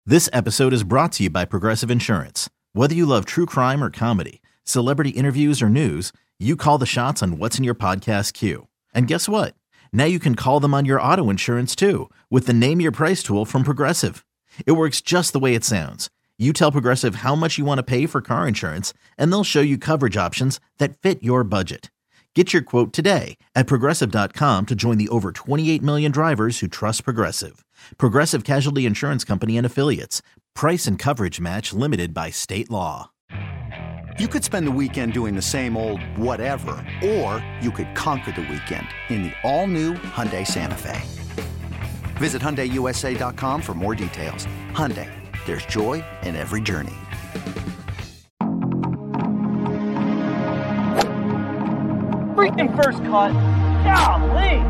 This episode is brought to you by Progressive Insurance. Whether you love true crime or comedy, celebrity interviews or news, you call the shots on what's in your podcast queue. And guess what? Now you can call them on your auto insurance too with the Name Your Price tool from Progressive. It works just the way it sounds. You tell Progressive how much you want to pay for car insurance, and they'll show you coverage options that fit your budget. Get your quote today at Progressive.com to join the over 28 million drivers who trust Progressive. Progressive Casualty Insurance Company and Affiliates. Price and coverage match limited by state law. You could spend the weekend doing the same old whatever, or you could conquer the weekend in the all-new Hyundai Santa Fe. Visit HyundaiUSA.com for more details. Hyundai, there's joy in every journey. Freaking first cut. Golly.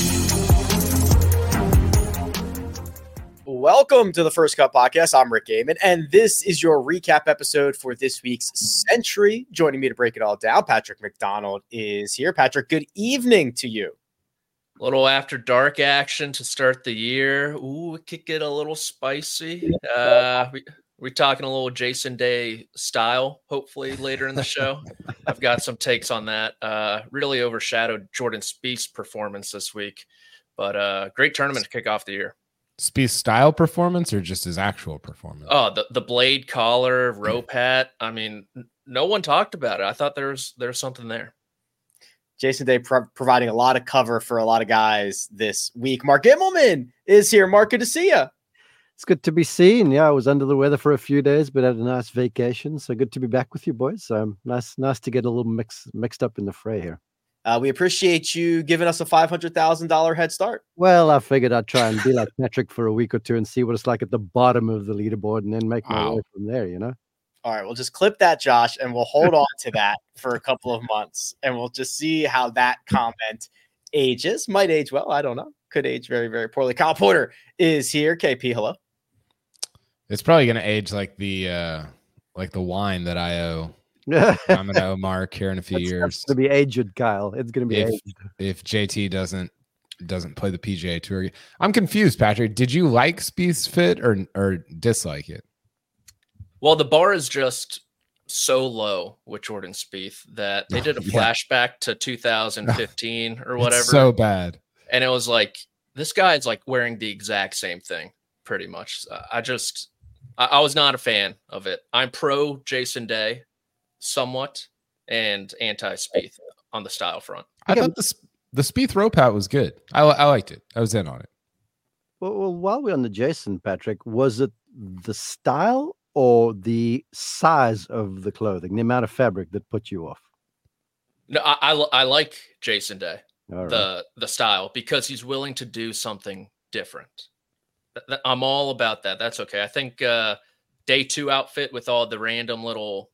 Welcome to the First Cut Podcast. I'm Rick Gaiman, and this is your recap episode for this week's Century. Joining me to break it all down, Patrick McDonald is here. Patrick, good evening to you. A little after dark action to start the year. Ooh, it could get a little spicy. We talking a little Jason Day style, hopefully later in the show. I've got some takes on that. Really overshadowed Jordan Spieth's performance this week, but great tournament to kick off the year. Spieth's style performance or just his actual performance? Oh, the blade collar, rope hat. I mean, no one talked about it. I thought there's something there. Jason Day providing a lot of cover for a lot of guys this week. Mark Immelman is here. Mark, good to see you. It's good to be seen. Yeah, I was under the weather for a few days, but had a nice vacation. So good to be back with you boys. Nice to get a little mixed up in the fray here. We appreciate you giving us a $500,000 head start. Well, I figured I'd try and be like Patrick for a week or two and see what it's like at the bottom of the leaderboard and then make my way from there, you know? All right, we'll just clip that, Josh, and we'll hold on to that for a couple of months, and we'll just see how that comment ages. Might age well. I don't know. Could age very, very poorly. Kyle Porter is here. KP, hello. It's probably going to age like the wine that I owe. I'm going to owe Mark here in a few years. It's going to be aged, Kyle. It's going to be aged. If JT doesn't play the PGA Tour. I'm confused, Patrick. Did you like Spieth's fit or dislike it? Well, the bar is just so low with Jordan Spieth that they did a flashback to 2015 or whatever. It's so bad. And it was like, this guy's like wearing the exact same thing pretty much. I was not a fan of it. I'm pro Jason Day somewhat and anti Spieth on the style front. I thought the Spieth rope hat was good. I liked it. I was in on it. Well, while we're on the Jason, Patrick, was it the style or the size of the clothing, the amount of fabric that put you off? No, I like Jason Day, right. the style, because he's willing to do something different. I'm all about that. That's okay. I think day 2 outfit with all the random little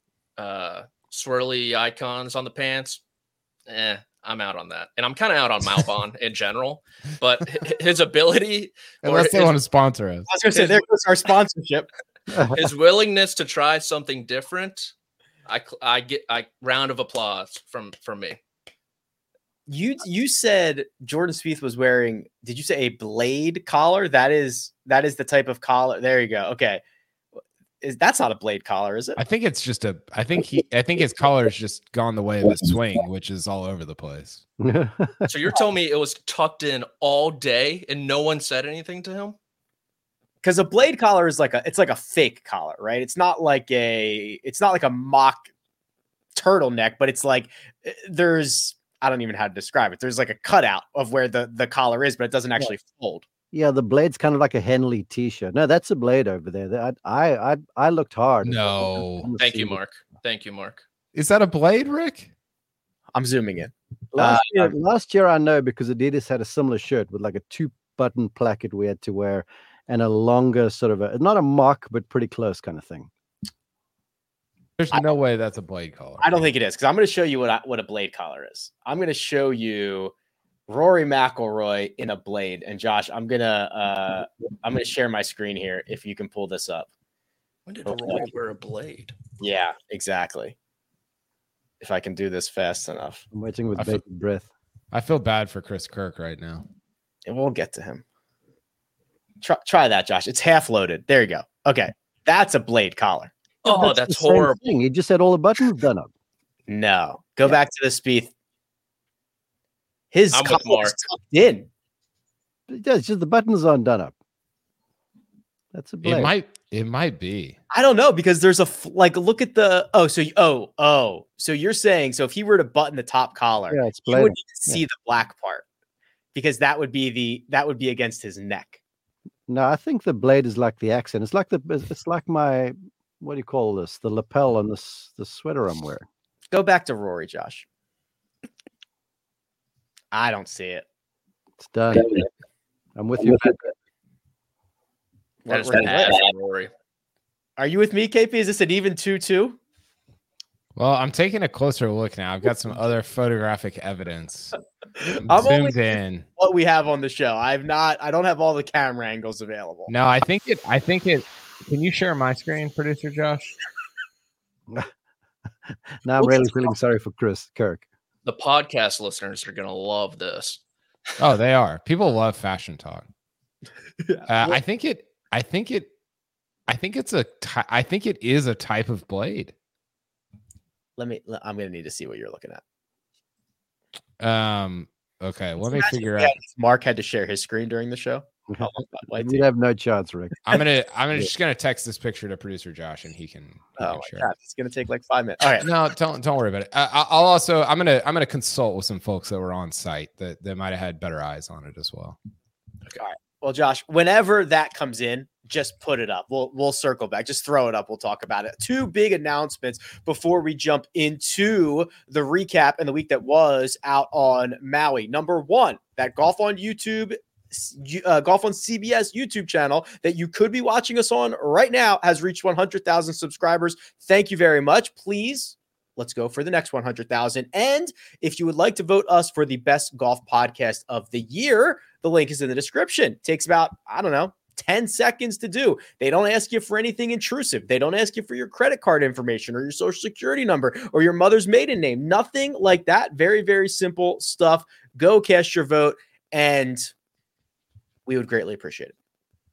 swirly icons on the pants, I'm out on that. And I'm kind of out on Malbon in general, but his ability, unless they want to sponsor us. I was going to say, there goes our sponsorship. His willingness to try something different, I get a round of applause from me. You said Jordan Spieth was wearing, did you say a blade collar? That is the type of collar. There you go. Okay. That's not a blade collar, is it? I think it's just I think his collar has just gone the way of the swing, which is all over the place. So you're telling me it was tucked in all day and no one said anything to him? Because a blade collar is like a fake collar, right? It's not like a mock turtleneck, but it's like I don't even know how to describe it. There's like a cutout of where the collar is, but it doesn't actually fold. Yeah, the blade's kind of like a Henley t-shirt. No, that's a blade over there. I looked hard. No. Thank you, Mark. Is that a blade, Rick? I'm zooming in. Last year, I know, because Adidas had a similar shirt with like a 2-button placket we had to wear and a longer sort of not a mock, but pretty close kind of thing. There's no way that's a blade collar. I don't think it is, because I'm going to show you what a blade collar is. I'm going to show you Rory McIlroy in a blade. And Josh, I'm gonna share my screen here if you can pull this up. When did Rory wear a blade? Yeah, exactly. If I can do this fast enough. I'm waiting with bated breath. I feel bad for Chris Kirk right now. And we'll get to him. Try that, Josh. It's half loaded. There you go. Okay. That's a blade collar. Oh, the that's same horrible. thing. He just had all the buttons done up. No. Go back to the Spieth. His I'm with collar Mark. is tucked in. Yeah, it's just the buttons aren't done up. That's a blade. It might be. I don't know because there's look at the so you're saying so if he were to button the top collar, Yeah, it's you bladed. wouldn't even see the black part because that would be against his neck. No, I think the blade is like the accent. It's like my, what do you call this? The lapel on the sweater I'm wearing. Go back to Rory, Josh. I don't see it. It's done. I'm with you. That is We're- bad for Rory. Are you with me, KP? Is this an even 2-2? Well, I'm taking a closer look now. I've got some other photographic evidence. I'm Zoomed only in. what we have on the show. I don't have all the camera angles available. No, I think it. Can you share my screen, producer Josh? Now I'm really feeling sorry for Chris Kirk. The podcast listeners are going to love this. Oh, they are. People love fashion talk. I think it is a type of blade. I'm gonna need to see what you're looking at. Okay, let me figure Yeah, out. Mark had to share his screen during the show. You'd have no chance, Rick. I'm just gonna text this picture to producer Josh, and he can Oh my share. God, it's gonna take like 5 minutes. All right. No, don't worry about it. I'm gonna consult with some folks that were on site that might have had better eyes on it as well. Well, Josh, whenever that comes in, just put it up. We'll circle back. Just throw it up. We'll talk about it. 2 big announcements before we jump into the recap and the week that was out on Maui. Number 1, that Golf on YouTube, Golf on CBS YouTube channel that you could be watching us on right now has reached 100,000 subscribers. Thank you very much. Please, let's go for the next 100,000. And if you would like to vote us for the best golf podcast of the year, the link is in the description. Takes about, 10 seconds to do. They don't ask you for anything intrusive. They don't ask you for your credit card information or your social security number or your mother's maiden name. Nothing like that. Very, very simple stuff. Go cast your vote, and we would greatly appreciate it.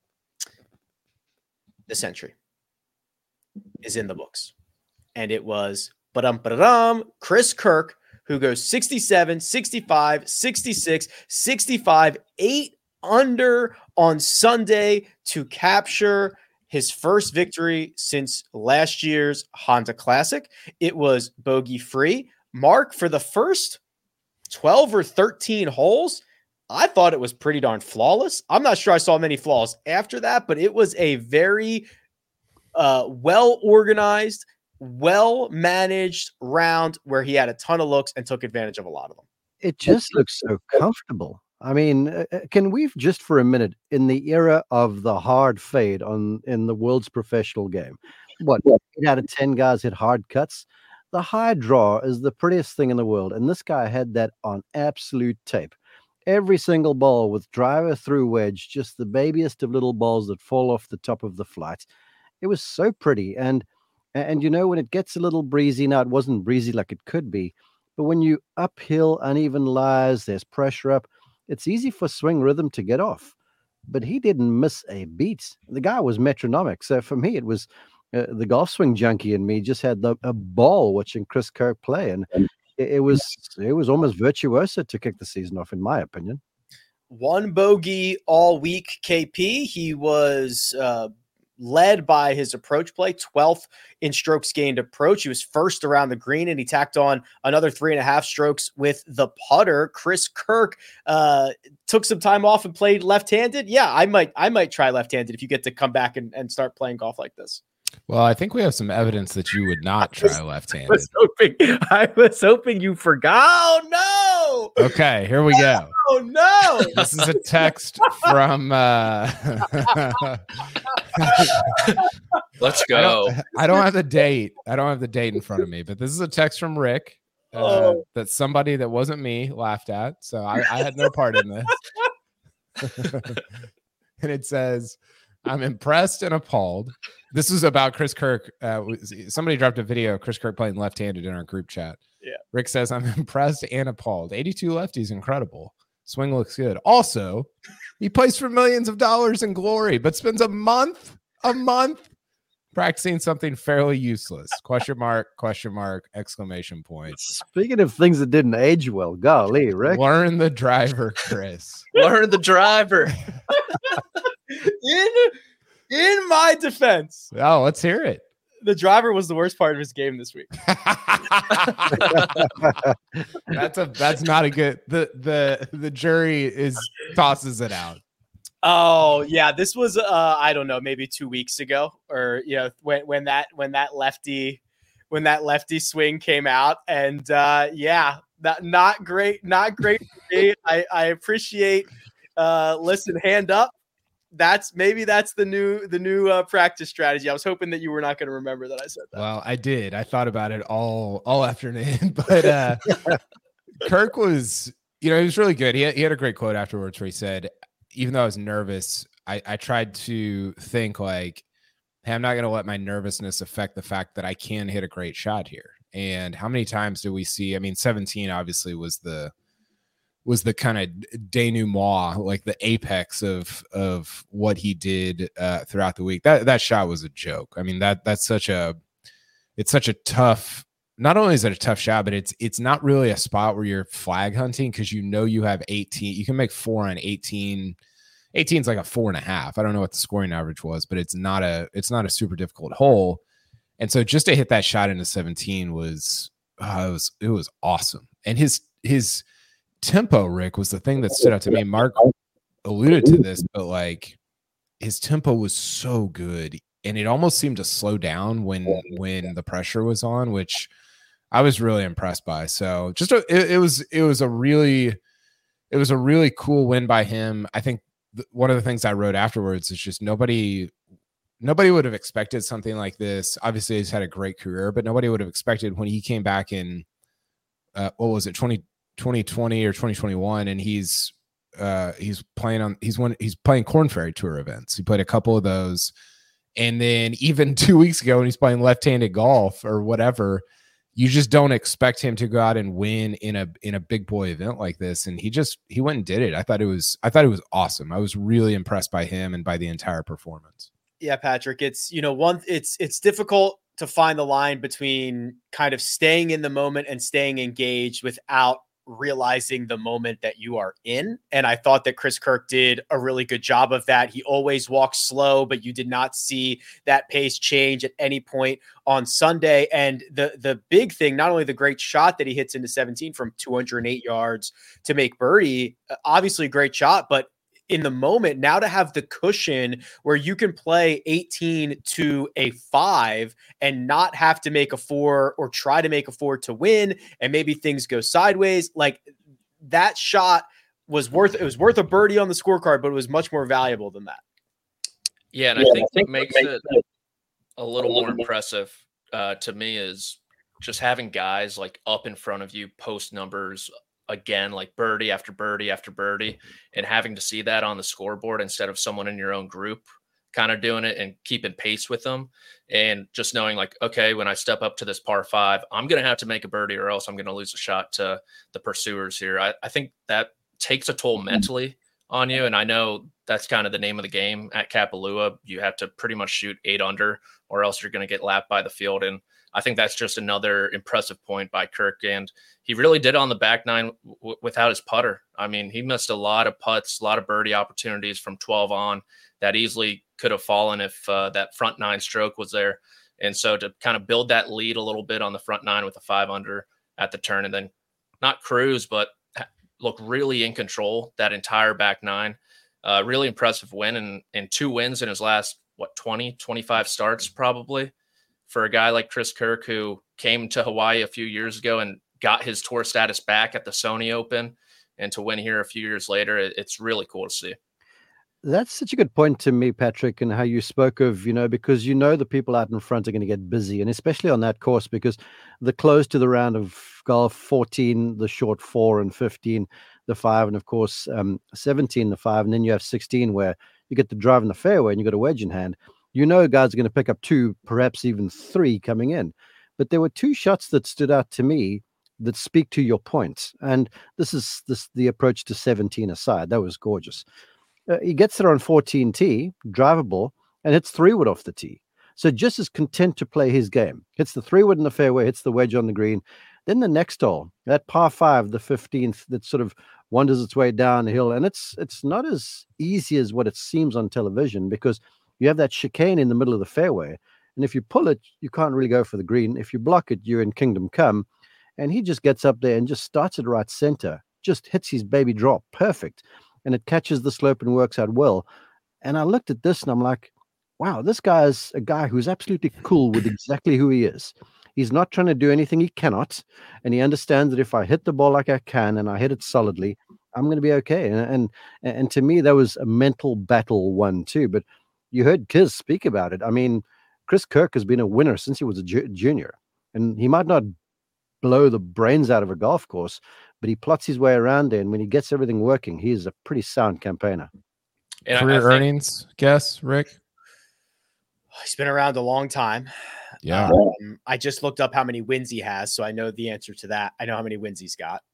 The century is in the books, and it was Chris Kirk, who goes 67, 65, 66, 65, 8 under on Sunday to capture his first victory since last year's Honda Classic. It was bogey free. Mark, for the first 12 or 13 holes, I thought it was pretty darn flawless. I'm not sure I saw many flaws after that, but it was a very well-organized, well-managed round where he had a ton of looks and took advantage of a lot of them. It just looks so comfortable. I mean, can we just for a minute, in the era of the hard fade in the world's professional game, 8 out of 10 guys hit hard cuts? The high draw is the prettiest thing in the world, and this guy had that on absolute tape. Every single ball with driver through wedge, just the babiest of little balls that fall off the top of the flight. It was so pretty, and when it gets a little breezy, now it wasn't breezy like it could be, but when you uphill, uneven lies, there's pressure up, it's easy for swing rhythm to get off. But he didn't miss a beat. The guy was metronomic. So for me, it was the golf swing junkie in me just had a ball watching Chris Kirk play, and it was almost virtuoso to kick the season off, in my opinion. 1 bogey all week, KP. He was led by his approach play, 12th in strokes gained approach. He was first around the green, and he tacked on another 3.5 strokes with the putter. Chris Kirk took some time off and played left-handed. Yeah, I might try left-handed if you get to come back and start playing golf like this. Well, I think we have some evidence that you would not try left-handed. I was hoping you forgot. Oh no! Okay, here we go. Oh no! This is a text from. Let's go. I don't have the date. I don't have the date in front of me, but this is a text from Rick that somebody that wasn't me laughed at. So I had no part in this. And it says, "I'm impressed and appalled." This is about Chris Kirk. Somebody dropped a video of Chris Kirk playing left-handed in our group chat. Yeah. Rick says, "I'm impressed and appalled. 82 lefties, incredible. Swing looks good. Also, he plays for millions of dollars in glory, but spends a month practicing something fairly useless. Question mark, exclamation point. Speaking of things that didn't age well, golly, Rick. Learn the driver, Chris. Learn the driver. In my defense, Oh, let's hear it. the driver was the worst part of his game this week. That's not a good. The jury tosses it out. Oh yeah, this was I don't know, maybe 2 weeks ago, or when that lefty swing came out, and that not great for me. I appreciate listen, hand up. That's the new practice strategy. I was hoping that you were not going to remember that I said that. Well, I did. I thought about it all afternoon, but Kirk was, he was really good. He had a great quote afterwards where he said, even though I was nervous, I tried to think like, hey, I'm not going to let my nervousness affect the fact that I can hit a great shot here. And how many times do we see? I mean, 17 obviously was the kind of denouement, like the apex of what he did throughout the week. That shot was a joke. I mean, it's such a tough. Not only is it a tough shot, but it's not really a spot where you're flag hunting, because you have 18. You can make 4 on 18. 18 is like a 4.5. I don't know what the scoring average was, but it's not a super difficult hole. And so just to hit that shot into 17 was awesome. And his tempo, Rick, was the thing that stood out to me. Mark alluded to this, but like his tempo was so good, and it almost seemed to slow down when the pressure was on, which I was really impressed by. So just it was a really cool win by him. I think one of the things I wrote afterwards is just nobody would have expected something like this. Obviously, he's had a great career, but nobody would have expected when he came back in what was it, 2020 or 2021, and he's playing Korn Ferry Tour events. He played a couple of those, and then even 2 weeks ago when he's playing left-handed golf or whatever, you just don't expect him to go out and win in a big boy event like this, and he went and did it. I thought it was awesome. I was really impressed by him and by the entire performance. Yeah, Patrick, it's it's difficult to find the line between kind of staying in the moment and staying engaged without realizing the moment that you are in. And I thought that Chris Kirk did a really good job of that. He always walks slow, but you did not see that pace change at any point on Sunday. And the big thing, not only the great shot that he hits into 17 from 208 yards to make birdie, obviously a great shot, but in the moment, now to have the cushion where you can play 18 to a 5 and not have to make a 4 or try to make a 4 to win, and maybe things go sideways, like that shot was worth a birdie on the scorecard, but it was much more valuable than that. Yeah, and I think what makes it a little more impressive to me is just having guys like up in front of you post numbers again, like birdie after birdie after birdie, and having to see that on the scoreboard instead of someone in your own group kind of doing it and keeping pace with them, and just knowing like, okay, when I step up to this par 5, I'm going to have to make a birdie or else I'm going to lose a shot to the pursuers here. I think that takes a toll mentally on you. And I know that's kind of the name of the game at Kapalua. You have to pretty much shoot 8 under or else you're going to get lapped by the field. And I think that's just another impressive point by Kirk. And he really did on the back nine without his putter. I mean, he missed a lot of putts, a lot of birdie opportunities from 12 on that easily could have fallen if that front 9 stroke was there. And so to kind of build that lead a little bit on the front 9 with a 5 under at the turn, and then not cruise, but look really in control that entire back 9. Really impressive win, and 2 wins in his last, 25 starts probably, for a guy like Chris Kirk, who came to Hawaii a few years ago and got his tour status back at the Sony Open, and to win here a few years later, it's really cool to see. That's such a good point to me, Patrick, and how you spoke of, because the people out in front are going to get busy, and especially on that course, because the close to the round of golf, 14, the short 4, and 15, the 5, and of course 17, the 5, and then you have 16 where you get to drive in the fairway and you got a wedge in hand. Guys are going to pick up 2, perhaps even 3 coming in. But there were 2 shots that stood out to me that speak to your points. And this is the approach to 17 aside. That was gorgeous. He gets there on 14T, drivable, and hits 3-wood off the tee. So just as content to play his game. Hits the 3-wood in the fairway, hits the wedge on the green. Then the next hole, that par 5, the 15th, that sort of wanders its way downhill. And it's not as easy as what it seems on television, because you have that chicane in the middle of the fairway. And if you pull it, you can't really go for the green. If you block it, you're in Kingdom Come. And he just gets up there and just starts at right center, just hits his baby drop. Perfect. And it catches the slope and works out well. And I looked at this and I'm like, wow, this guy is a guy who's absolutely cool with exactly who he is. He's not trying to do anything he cannot. And he understands that if I hit the ball like I can and I hit it solidly, I'm going to be okay. And to me, that was a mental battle won too. But you heard Kiz speak about it. I mean, Chris Kirk has been a winner since he was a junior. And he might not blow the brains out of a golf course, but he plots his way around there. And when he gets everything working, he is a pretty sound campaigner. And Career earnings, guess, Rick? He's been around a long time. Yeah. I just looked up how many wins he has, so I know the answer to that. I know how many wins he's got.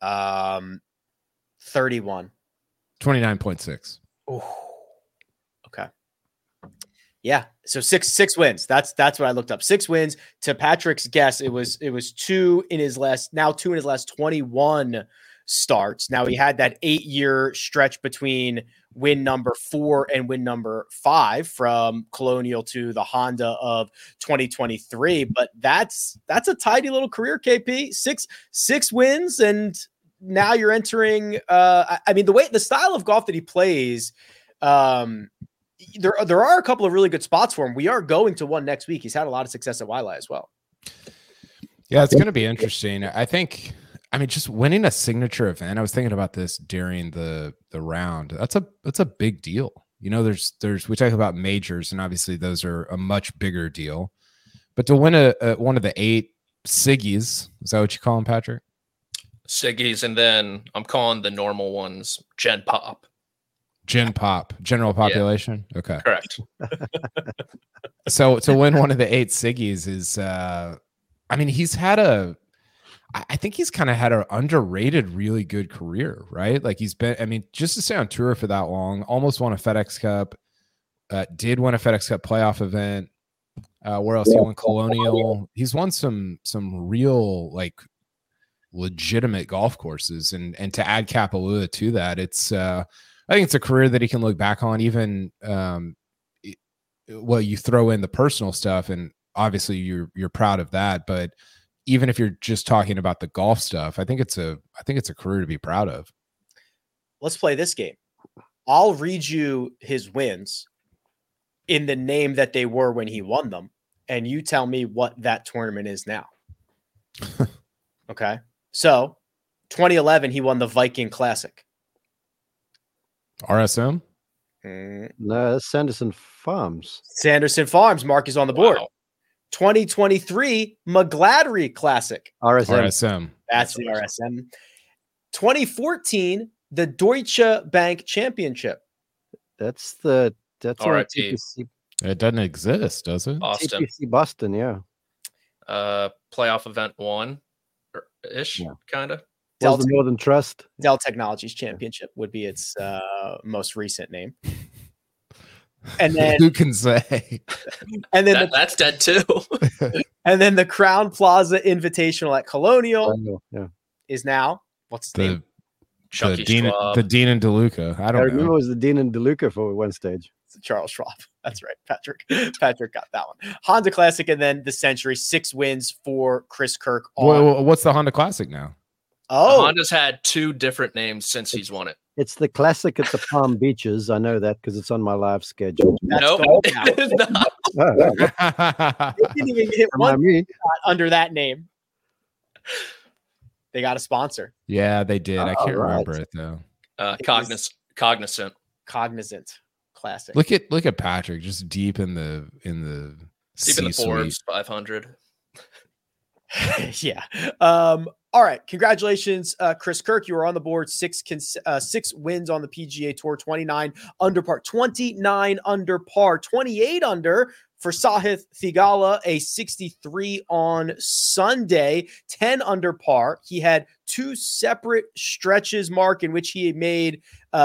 31. 29.6. Oh, okay. Yeah. So six wins. That's what I looked up. 6 wins. To Patrick's guess, it was 2 in his last 21 starts. Now he had that 8-year stretch between win number 4 and win number 5 from Colonial to the Honda of 2023. But that's a tidy little career, KP. Six wins, and now you're entering. I mean, the style of golf that he plays. There are a couple of really good spots for him. We are going to one next week. He's had a lot of success at Waialae as well. Yeah, it's going to be interesting. I think. I mean, just winning a signature event. I was thinking about this during the round. That's a big deal. You know, there's we talk about majors, and obviously those are a much bigger deal. But to win a one of the 8 Siggies, is that what you call them, Patrick? Siggies, and then I'm calling the normal ones Gen Pop. Gen Pop, general population. Yeah. Okay, correct. So to win one of the 8 Siggies is, I mean, I think he's kind of had an underrated, really good career, right? Like he's been, I mean, just to stay on tour for that long, almost won a FedEx Cup, did win a FedEx Cup playoff event. Where else? He won Colonial. He's won some real, like, legitimate golf courses, and to add Kapalua to that, it's I think it's a career that he can look back on. Even well, you throw in the personal stuff, and obviously you're proud of that, but even if you're just talking about the golf stuff, I think it's a career to be proud of. Let's play this game. I'll read you his wins in the name that they were when he won them, and you tell me what that tournament is now. Okay. So 2011, he won the Viking Classic. RSM? No, that's Sanderson Farms. Sanderson Farms. Mark is on the board. Wow. 2023 McGladrey Classic. RSM. That's the RSM. 2014 the Deutsche Bank Championship. That's RIP. It doesn't exist, does it? Boston. TPC Boston, yeah. Playoff event 1 ish, Yeah. kind of. Was the Northern Trust. Dell Technologies Championship would be its most recent name. And then who can say? And then that's dead too. And then the Crown Plaza Invitational at Colonial is now what's the name? The Dean and DeLuca. I remember it was the Dean and DeLuca for one stage. It's Charles Schwab. That's right, Patrick. Patrick got that one. Honda Classic, and then the Century. 6 wins for Chris Kirk. What's the Honda Classic now? Oh, Honda's had 2 different names since he's won it. It's the Classic at the Palm Beaches. I know that because it's on my live schedule. Nope, it is not. They didn't even hit one under that name. They got a sponsor. Yeah, they did. I can't remember it though. Cognizant Classic. Look at Patrick, just deep in the Forbes 500. Yeah. All right. Congratulations, Chris Kirk. You were on the board. 6 wins on the PGA Tour. 29 under par. 29 under par. 28 under For Sahith Theegala, a 63 on Sunday, 10 under par. He had 2 separate stretches, Mark, in which he had made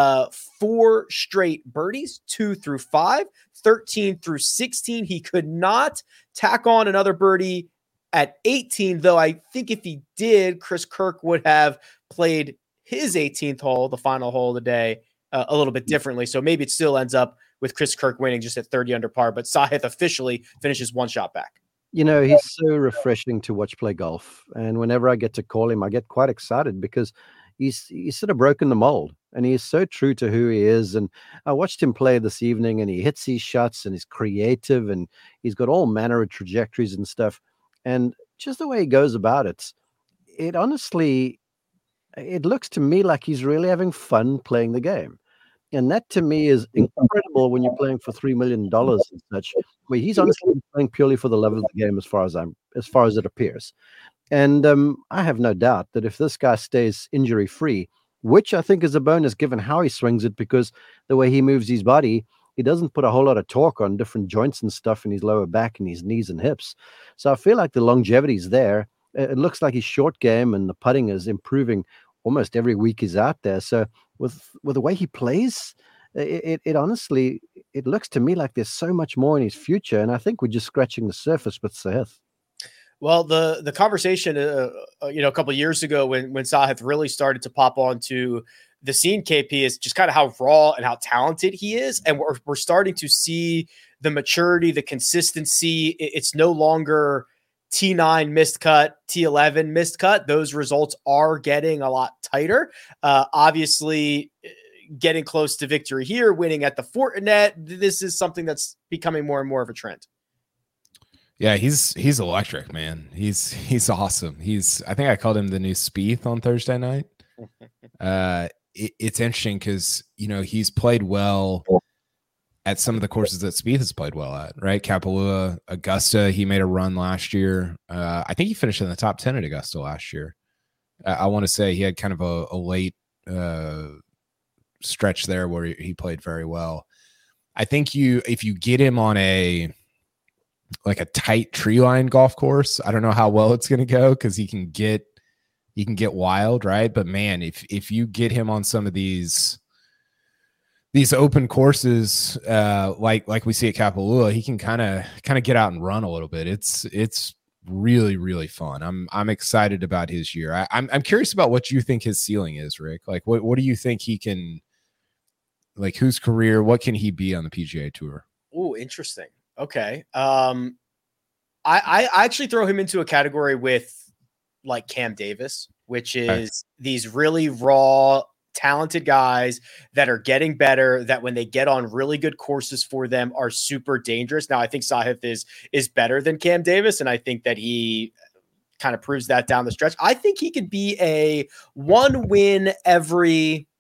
4 straight birdies, 2 through 5, 13 through 16. He could not tack on another birdie at 18, though I think if he did, Chris Kirk would have played his 18th hole, the final hole of the day, a little bit differently. So maybe it still ends up with Chris Kirk winning just at 30 under par, but Sahith officially finishes 1 shot back. You know, he's so refreshing to watch play golf. And whenever I get to call him, I get quite excited because he's sort of broken the mold and he's so true to who he is. And I watched him play this evening and he hits these shots and he's creative and he's got all manner of trajectories and stuff. And just the way he goes about it, it honestly, it looks to me like he's really having fun playing the game. And that to me is incredible when you're playing for $3 million and such, where he's honestly playing purely for the love of the game as far as it appears. And I have no doubt that if this guy stays injury free, which I think is a bonus given how he swings it, because the way he moves his body, he doesn't put a whole lot of torque on different joints and stuff in his lower back and his knees and hips. So I feel like the longevity is there. It looks like his short game and the putting is improving almost every week he's out there. So with the way he plays, it honestly, it looks to me like there's so much more in his future. And I think we're just scratching the surface with Sahith. Well, the conversation, a couple of years ago when Sahith really started to pop onto the scene, KP, is just kind of how raw and how talented he is. And we're starting to see the maturity, the consistency. It's no longer T9 missed cut, T11 missed cut. Those results are getting a lot tighter. Obviously, getting close to victory here, winning at the Fortinet. This is something that's becoming more and more of a trend. Yeah, he's electric, man. He's awesome. I think I called him the new Spieth on Thursday night. It's interesting because he's played well at some of the courses that Spieth has played well at, right? Kapalua, Augusta, he made a run last year. I think he finished in the top 10 at Augusta last year. I want to say he had kind of a late stretch there where he played very well. I think if you get him on a tight tree line golf course, I don't know how well it's going to go because he can get wild, right? But man, if you get him on some of these open courses, like we see at Kapalua, he can kind of get out and run a little bit. It's really, really fun. I'm excited about his year. I'm curious about what you think his ceiling is, Rick. Like, what do you think he can, like, whose career, what can he be on the PGA Tour? Oh, interesting. Okay. I actually throw him into a category with like Cam Davis, which is these really raw, talented guys that are getting better, that when they get on really good courses for them are super dangerous. Now, I think Sahith is better than Cam Davis, and I think that he kind of proves that down the stretch. I think he could be a 1 win every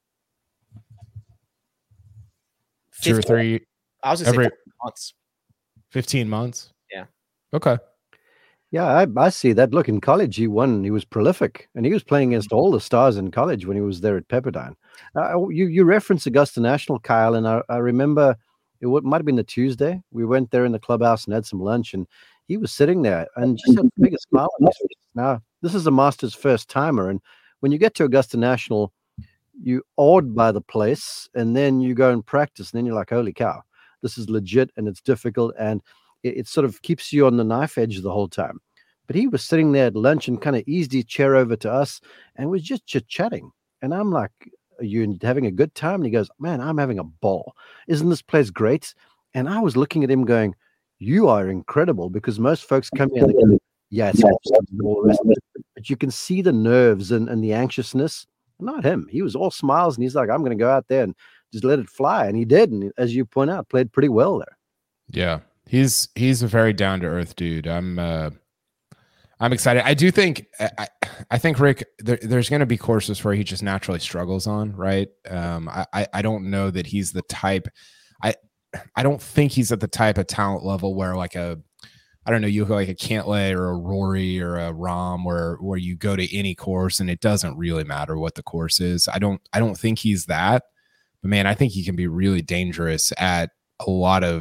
2 or 3. I was going to say months. 15 months. Yeah. Okay. Yeah, I see that. Look, in college, he won. He was prolific, and he was playing against all the stars in college when he was there at Pepperdine. You referenced Augusta National, Kyle, and I remember it might have been the Tuesday. We went there in the clubhouse and had some lunch, and he was sitting there and just had the biggest smile on his face. Now, this is a Masters first timer, and when you get to Augusta National, you awed by the place, and then you go and practice, and then you're like, holy cow, this is legit, and it's difficult, and it sort of keeps you on the knife edge the whole time. But he was sitting there at lunch and kind of eased his chair over to us and was just chit-chatting. And I'm like, are you having a good time? And he goes, man, I'm having a ball. Isn't this place great? And I was looking at him going, you are incredible, because most folks come here and they go, yeah, it's awesome, and all the rest of it. But you can see the nerves and the anxiousness. Not him. He was all smiles, and he's like, I'm going to go out there and just let it fly. And he did. And as you point out, played pretty well there. Yeah. He's a very down to earth dude. I'm excited. I do think I think Rick, there's going to be courses where he just naturally struggles on, right? I don't know that he's the type. I don't think he's at the type of talent level where you go like a Cantlay or a Rory or a Rahm where you go to any course and it doesn't really matter what the course is. I don't think he's that. But man, I think he can be really dangerous at a lot of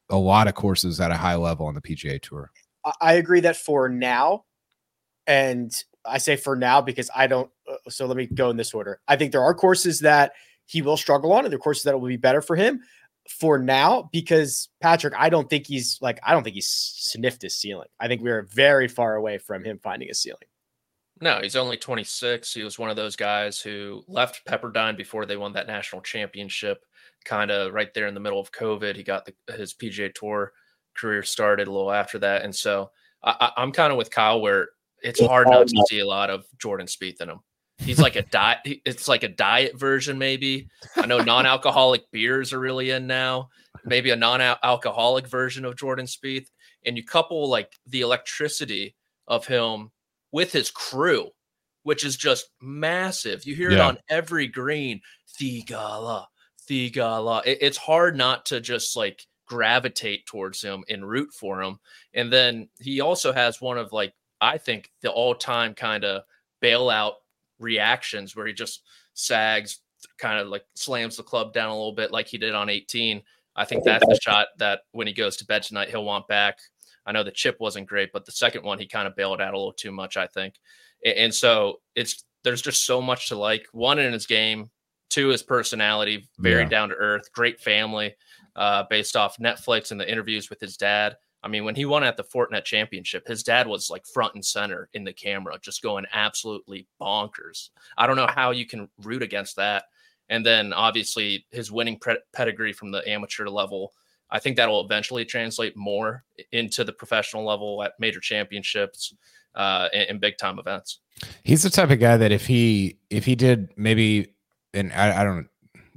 a lot of courses at a high level on the PGA Tour. I agree that for now, and I say for now because I don't. So let me go in this order. I think there are courses that he will struggle on, and there are courses that will be better for him for now. Because Patrick, I don't think he's sniffed his ceiling. I think we are very far away from him finding a ceiling. No, he's only 26. He was one of those guys who left Pepperdine before they won that national championship, kind of right there in the middle of COVID. He got his PGA Tour career started a little after that. And so I'm kind of with Kyle where it's hard not to see a lot of Jordan Spieth in him. He's like a diet. It's like a diet version, maybe. I know non-alcoholic beers are really in now. Maybe a non-alcoholic version of Jordan Spieth. And you couple like the electricity of him with his crew, which is just massive. You hear it on every green. Theegala. It's hard not to just like gravitate towards him and root for him. And then he also has one of like, I think the all-time kind of bailout reactions where he just sags, kind of like slams the club down a little bit like he did on 18. I think that's the shot that when he goes to bed tonight, he'll want back. I know the chip wasn't great, but the second one, he kind of bailed out a little too much, I think. And so there's just so much to like. One, in his game. Two, his personality, very down to earth, great family, based off Netflix and the interviews with his dad. I mean, when he won at the Fortinet Championship, his dad was like front and center in the camera, just going absolutely bonkers. I don't know how you can root against that. And then obviously his winning pedigree from the amateur level, I think that will eventually translate more into the professional level at major championships and big time events. He's the type of guy that if he did maybe, and I don't,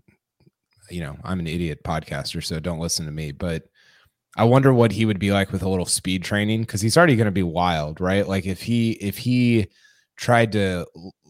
I'm an idiot podcaster, so don't listen to me, but I wonder what he would be like with a little speed training, because he's already going to be wild, right? Like if he tried to,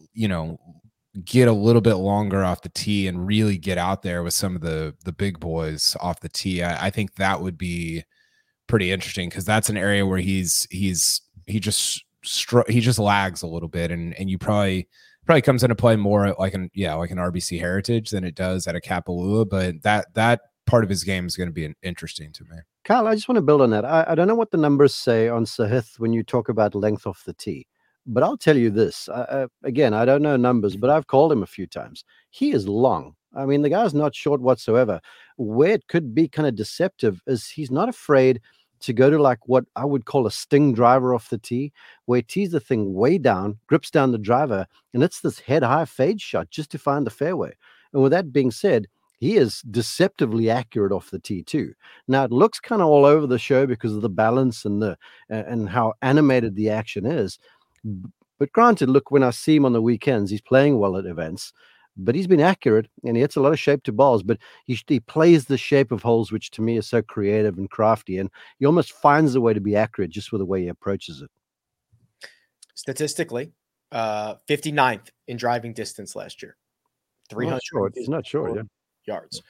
get a little bit longer off the tee and really get out there with some of the big boys off the tee, I think that would be pretty interesting, because that's an area where he just lags a little bit, and you probably comes into play more like an RBC Heritage than it does at a Kapalua, but that part of his game is going to be interesting to me. Kyle, I just want to build on that. I don't know what the numbers say on Sahith when you talk about length off the tee, but I'll tell you this. Again, I don't know numbers, but I've called him a few times. He is long. I mean, the guy's not short whatsoever. Where it could be kind of deceptive is he's not afraid to go to like what I would call a sting driver off the tee, where he tees the thing way down, grips down the driver, and it's this head-high fade shot just to find the fairway. And with that being said, he is deceptively accurate off the tee too. Now it looks kind of all over the show because of the balance and and how animated the action is. But granted, look, when I see him on the weekends, he's playing well at events, but he's been accurate and he hits a lot of shape to balls, but he plays the shape of holes, which to me is so creative and crafty. And he almost finds a way to be accurate just with the way he approaches it. Statistically, 59th in driving distance last year. 300. He's not short, yeah. Yards.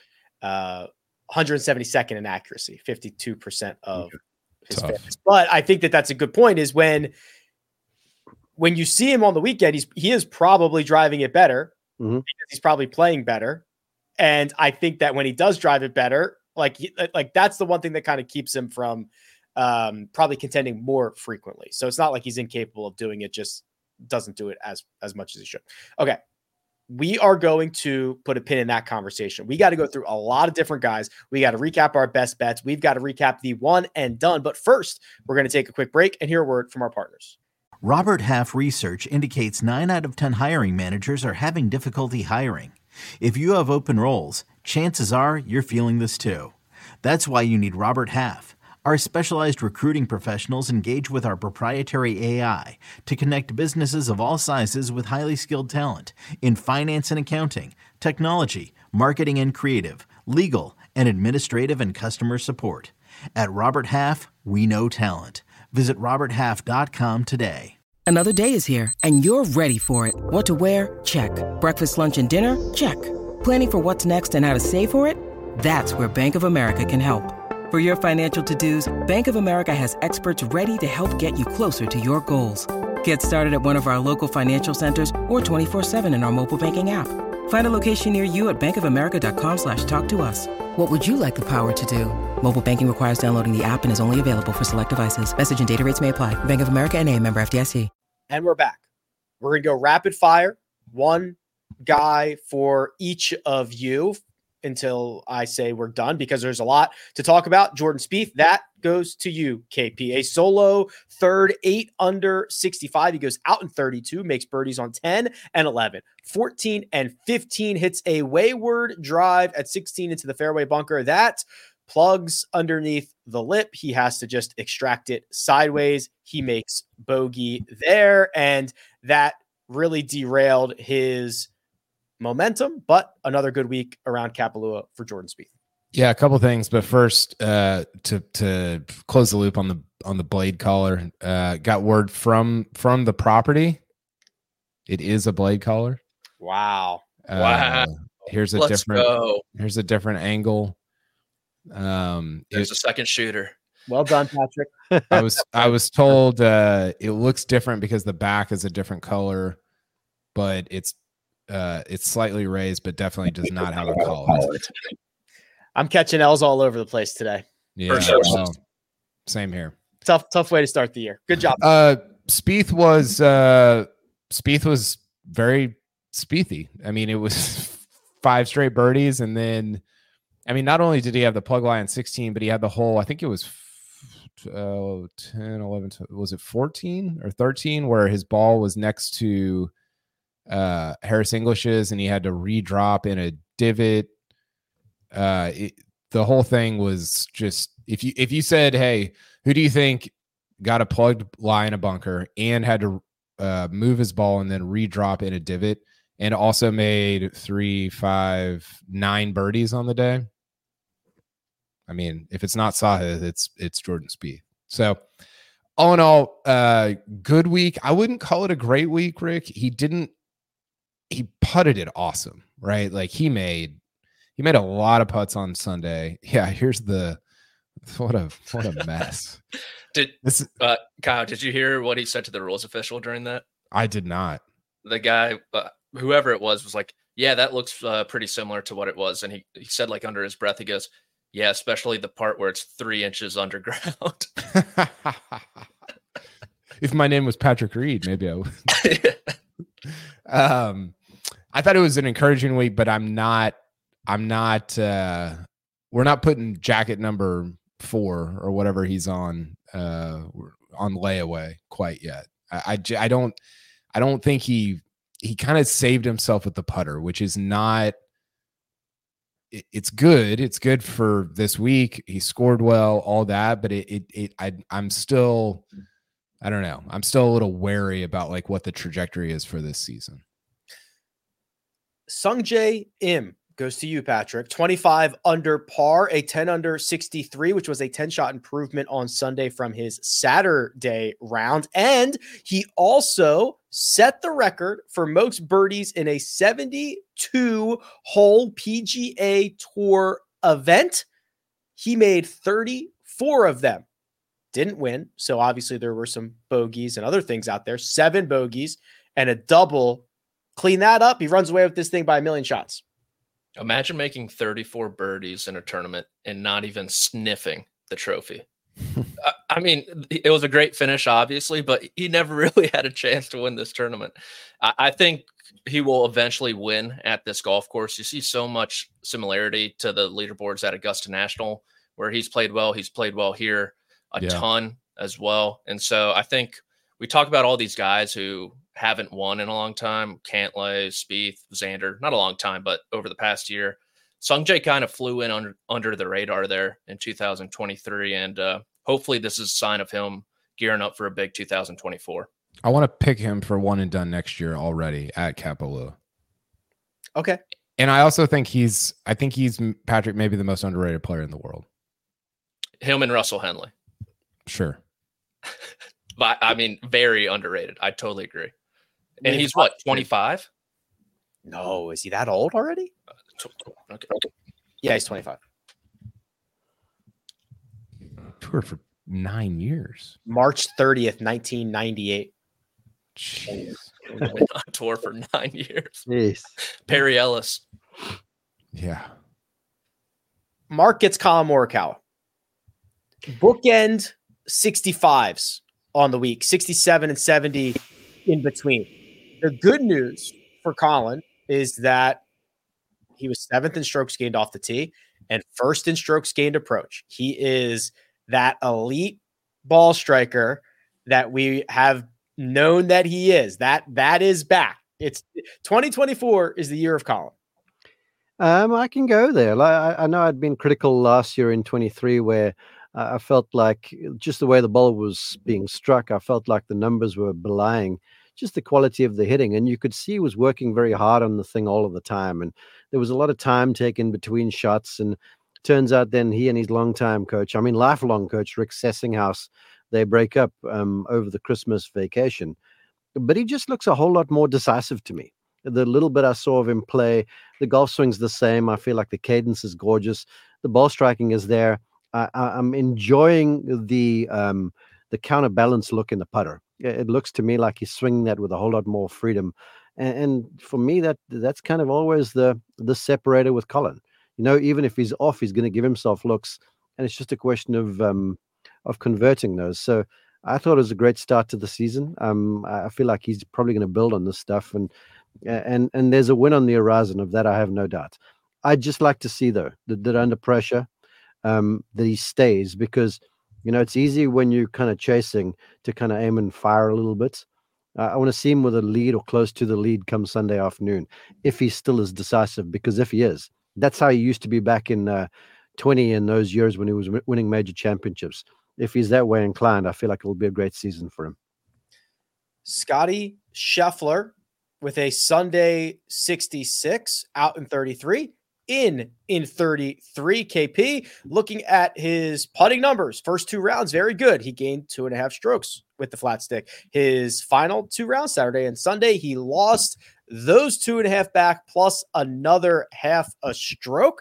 172nd in accuracy, 52% of his fairness. But I think that's a good point, is when you see him on the weekend, he is probably driving it better. Because he's probably playing better. And I think that when he does drive it better, like that's the one thing that kind of keeps him from probably contending more frequently. So it's not like he's incapable of doing it, just doesn't do it as much as he should. Okay. We are going to put a pin in that conversation. We got to go through a lot of different guys. We got to recap our best bets. We've got to recap the one and done. But first, we're going to take a quick break and hear a word from our partners. Robert Half research indicates 9 out of 10 hiring managers are having difficulty hiring. If you have open roles, chances are you're feeling this too. That's why you need Robert Half. Our specialized recruiting professionals engage with our proprietary AI to connect businesses of all sizes with highly skilled talent in finance and accounting, technology, marketing and creative, legal, and administrative and customer support. At Robert Half, we know talent. Visit roberthalf.com today. Another day is here, and you're ready for it. What to wear? Check. Breakfast, lunch, and dinner? Check. Planning for what's next and how to save for it? That's where Bank of America can help. For your financial to-dos, Bank of America has experts ready to help get you closer to your goals. Get started at one of our local financial centers or 24/7 in our mobile banking app. Find a location near you at bankofamerica.com/talktous. What would you like the power to do? Mobile banking requires downloading the app and is only available for select devices. Message and data rates may apply. Bank of America N.A., member FDIC. And we're back. We're going to go rapid fire. One guy for each of you until I say we're done, because there's a lot to talk about. Jordan Spieth, that goes to you, KP. A solo third, 8 under 65. He goes out in 32, makes birdies on 10 and 11. 14 and 15, hits a wayward drive at 16 into the fairway bunker. That plugs underneath the lip. He has to just extract it sideways. He makes bogey there, and that really derailed his momentum, but another good week around Kapalua for Jordan Spieth. Yeah, a couple things, but first, to close the loop on the blade collar, got word from the property. It is a blade collar. Wow. Here's a different angle. There's a second shooter. Well done, Patrick. I was told it looks different because the back is a different color, but it's slightly raised, but definitely does not have a collar. I'm catching L's all over the place today. Yeah, well, same here. Tough way to start the year. Good job. Spieth was very Spiethy. I mean, it was 5 straight birdies, and then, I mean, not only did he have the plug line 16, but he had the whole, I think it was 10, 11, was it 14 or 13, where his ball was next to Harris English's, and he had to redrop in a divot. The whole thing was just, if you said, hey, who do you think got a plugged lie in a bunker and had to move his ball and then redrop in a divot, and also made 3, 5, 9 birdies on the day? I mean, if it's not Sahith, it's Jordan Spieth. So all in all, good week. I wouldn't call it a great week, Rick. He putted it awesome, right? Like he made a lot of putts on Sunday. Yeah, here's what a mess. Kyle, did you hear what he said to the rules official during that? I did not. The guy, whoever it was like, yeah, that looks pretty similar to what it was. And he said, like, under his breath, he goes, yeah, especially the part where it's 3 inches underground. If my name was Patrick Reed, maybe I would. I thought it was an encouraging week, but we're not putting jacket number 4 or whatever he's on layaway quite yet. I don't think he kind of saved himself with the putter, which is not, it's good. It's good for this week. He scored well, all that, but I'm still, I don't know. I'm still a little wary about like what the trajectory is for this season. Sungjae Im goes to you, Patrick. 25 under par, a 10 under 63, which was a 10-shot improvement on Sunday from his Saturday round. And he also set the record for most birdies in a 72-hole PGA Tour event. He made 34 of them. Didn't win, so obviously there were some bogeys and other things out there. 7 bogeys and a double. Clean that up. He runs away with this thing by a million shots. Imagine making 34 birdies in a tournament and not even sniffing the trophy. I mean, it was a great finish, obviously, but he never really had a chance to win this tournament. I think he will eventually win at this golf course. You see so much similarity to the leaderboards at Augusta National, where he's played well. He's played well here a ton as well. And so I think we talk about all these guys who haven't won in a long time. Cantlay, Spieth, Xander, not a long time, but over the past year. Sungjae kind of flew in under the radar there in 2023, and hopefully this is a sign of him gearing up for a big 2024. I want to pick him for one and done next year already at Kapalua. Okay. And I also think he's Patrick, maybe the most underrated player in the world. Him and Russell Henley. Sure. But I mean, very underrated. I totally agree. And he's what, 25? No, is he that old already? Okay. Yeah, he's 25. Tour for 9 years. March 30th, 1998. Jeez. On tour for 9 years. Yes. Perry Ellis. Yeah. Mark gets Colin Morikawa. bookend 65s on the week, 67 and 70 in between. The good news for Colin is that he was 7th in strokes gained off the tee and 1st in strokes gained approach. He is that elite ball striker that we have known that he is. That is back. It's 2024 is the year of Colin. I can go there. I know I'd been critical last year in 23 where I felt like just the way the ball was being struck, I felt like the numbers were belying just the quality of the hitting. And you could see he was working very hard on the thing all of the time. And there was a lot of time taken between shots. And turns out then he and his lifelong coach, Rick Sessinghaus, they break up over the Christmas vacation. But he just looks a whole lot more decisive to me. The little bit I saw of him play, the golf swing's the same. I feel like the cadence is gorgeous. The ball striking is there. I'm enjoying the counterbalance look in the putter. It looks to me like he's swinging that with a whole lot more freedom. And for me, that's kind of always the separator with Colin. Even if he's off, he's going to give himself looks. And it's just a question of converting those. So I thought it was a great start to the season. I feel like he's probably going to build on this stuff. And there's a win on the horizon of that, I have no doubt. I'd just like to see, though, that under pressure, that he stays, because it's easy when you're kind of chasing to kind of aim and fire a little bit. I want to see him with a lead or close to the lead come Sunday afternoon, if he still is decisive, because if he is, that's how he used to be back in 20 in those years when he was winning major championships. If he's that way inclined, I feel like it will be a great season for him. Scotty Scheffler with a Sunday 66 out in 33. In 33. KP, looking at his putting numbers, first 2 rounds, very good. He gained 2.5 strokes with the flat stick. His final 2 rounds, Saturday and Sunday, he lost those 2.5 back plus another half a stroke.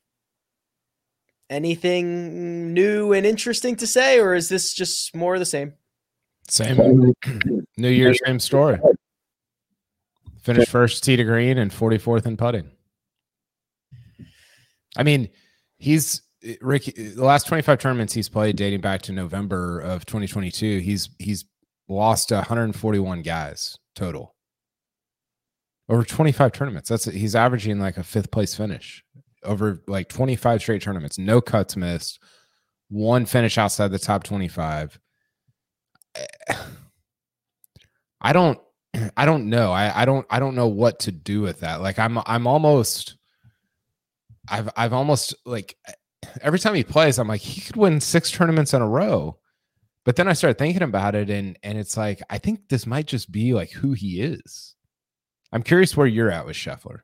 Anything new and interesting to say, or is this just more of the same? Same. New Year, same story. Finished first tee to green and 44th in putting. I mean, Ricky, the last 25 tournaments he's played dating back to November of 2022, he's lost 141 guys total. Over 25 tournaments. He's averaging like a 5th place finish over like 25 straight tournaments. No cuts missed. 1 finish outside the top 25. I don't know. I don't know what to do with that. Like I've almost like every time he plays, I'm like, he could win 6 tournaments in a row. But then I started thinking about it, and it's like, I think this might just be like who he is. I'm curious where you're at with Scheffler.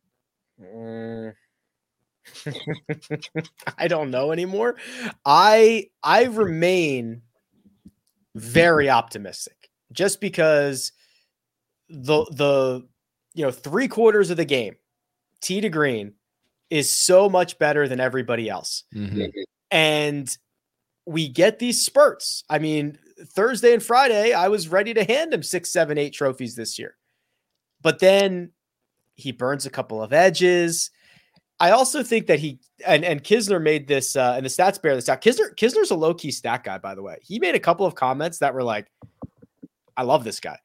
I don't know anymore. I remain very optimistic, just because the 3/4 of the game, tee to green, is so much better than everybody else. Mm-hmm. And we get these spurts. I mean, Thursday and Friday, I was ready to hand him 6, 7, 8 trophies this year. But then he burns a couple of edges. I also think that and Kisner made this, and the stats bear this out. Kisner's a low-key stat guy, by the way. He made a couple of comments that were like, I love this guy.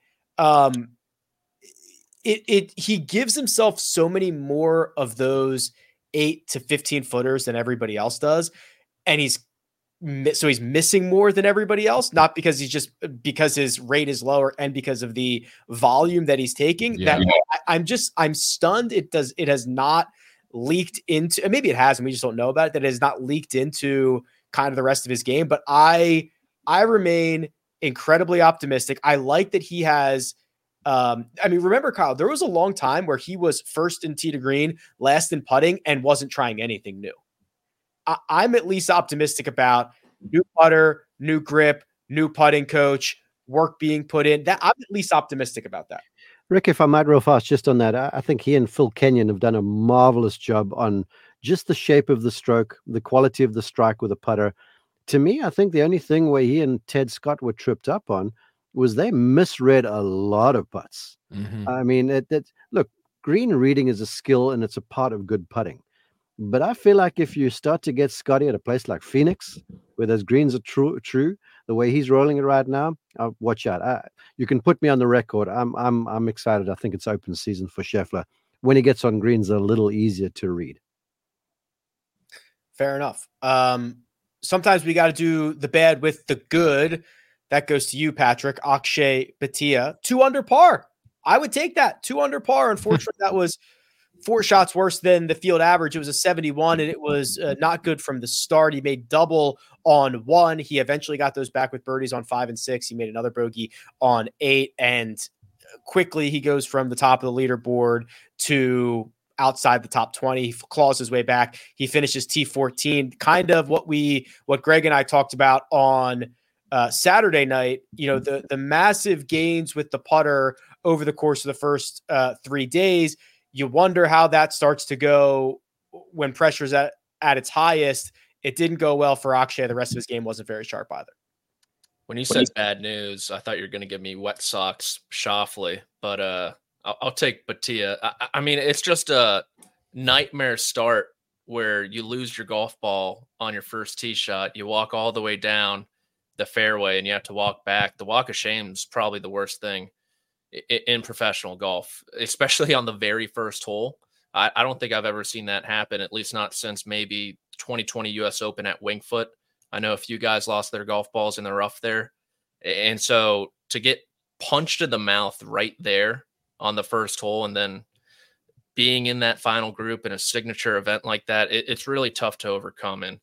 He gives himself so many more of those 8 to 15 footers than everybody else does. And he's missing more than everybody else, not because because his rate is lower and because of the volume that he's taking. Yeah. I'm stunned. It has not leaked into, and maybe it has, and we just don't know about it, that it has not leaked into kind of the rest of his game. But I remain incredibly optimistic. I like that he has, remember, Kyle, there was a long time where he was first in tee to green, last in putting, and wasn't trying anything new. I'm at least optimistic about new putter, new grip, new putting coach, work being put in. That I'm at least optimistic about that. Rick, if I might real fast just on that, I think he and Phil Kenyon have done a marvelous job on just the shape of the stroke, the quality of the strike with a putter. To me, I think the only thing where he and Ted Scott were tripped up on was they misread a lot of putts. Mm-hmm. I mean, look, green reading is a skill and it's a part of good putting. But I feel like if you start to get Scotty at a place like Phoenix, where those greens are true, the way he's rolling it right now, watch out. You can put me on the record. I'm excited. I think it's open season for Scheffler. When he gets on greens, a little easier to read. Fair enough. Sometimes we got to do the bad with the good. That goes to you, Patrick. Akshay Bhatia, 2 under par. I would take that 2 under par. Unfortunately, that was 4 shots worse than the field average. It was a 71, and it was not good from the start. He made double on 1. He eventually got those back with birdies on 5 and 6. He made another bogey on 8, and quickly he goes from the top of the leaderboard to outside the top 20. He claws his way back. He finishes T14, kind of what Greg and I talked about on Saturday night. You know, the massive gains with the putter over the course of the first 3 days. You wonder how that starts to go when pressure's at its highest. It didn't go well for Akshay. The rest of his game wasn't very sharp either. When you said bad news, I thought you were going to give me Wet Sox Schauffele, but I'll take Bhatia. I mean, it's just a nightmare start where you lose your golf ball on your first tee shot. You walk all the way down the fairway and you have to walk back. The walk of shame is probably the worst thing in professional golf, especially on the very first hole. I don't think I've ever seen that happen, at least not since maybe 2020 US Open at Winged Foot. I know a few guys lost their golf balls in the rough there. And so to get punched in the mouth right there on the first hole and then being in that final group in a signature event like that, it's really tough to overcome. And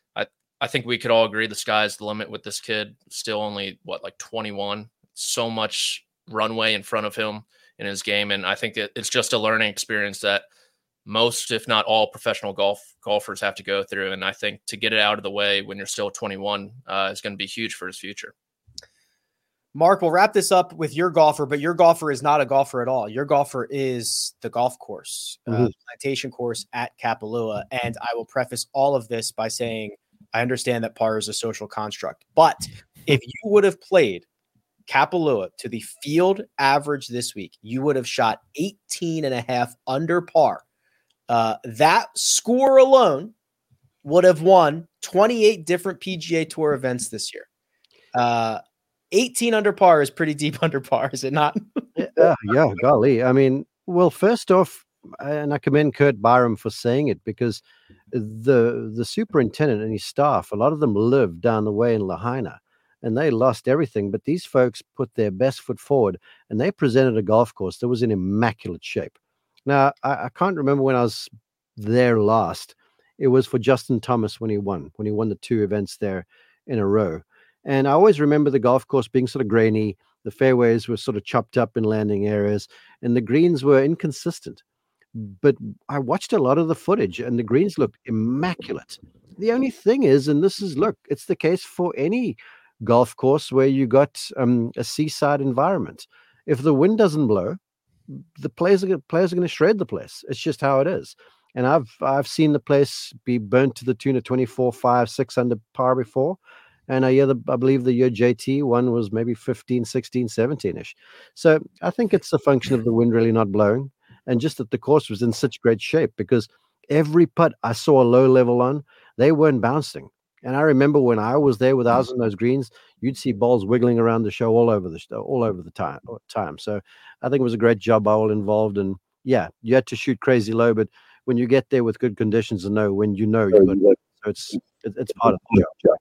I think we could all agree the sky's the limit with this kid. Still only, like 21. So much runway in front of him in his game. And I think it's just a learning experience that most, if not all, professional golfers have to go through. And I think to get it out of the way when you're still 21 is going to be huge for his future. Mark, we'll wrap this up with your golfer, but your golfer is not a golfer at all. Your golfer is the golf course, Plantation Course at Kapalua. And I will preface all of this by saying, I understand that par is a social construct, but if you would have played Kapalua to the field average this week, you would have shot 18.5 under par. That score alone would have won 28 different PGA Tour events this year. 18 under par is pretty deep under par, is it not? Yeah, golly. I mean, well, first off, and I commend Kurt Byram for saying it, because the superintendent and his staff, a lot of them live down the way in Lahaina, and they lost everything. But these folks put their best foot forward, and they presented a golf course that was in immaculate shape. Now, I can't remember when I was there last. It was for Justin Thomas when he won the 2 events there in a row. And I always remember the golf course being sort of grainy. The fairways were sort of chopped up in landing areas, and the greens were inconsistent. But I watched a lot of the footage, and the greens looked immaculate. The only thing is, and it's the case for any golf course where you got a seaside environment. If the wind doesn't blow, the players are going to shred the place. It's just how it is. And I've seen the place be burnt to the tune of 24, 5, 6 under par before. And I believe the year JT won was maybe 15, 16, 17-ish. So I think it's a function of the wind really not blowing, and just that the course was in such great shape, because every putt I saw a low level on, they weren't bouncing. And I remember when I was there with ours on those greens, you'd see balls wiggling around the show all over the time. So I think it was a great job by all involved. And yeah, you had to shoot crazy low, but when you get there with good conditions and know when you know you've got, so it's part of the job.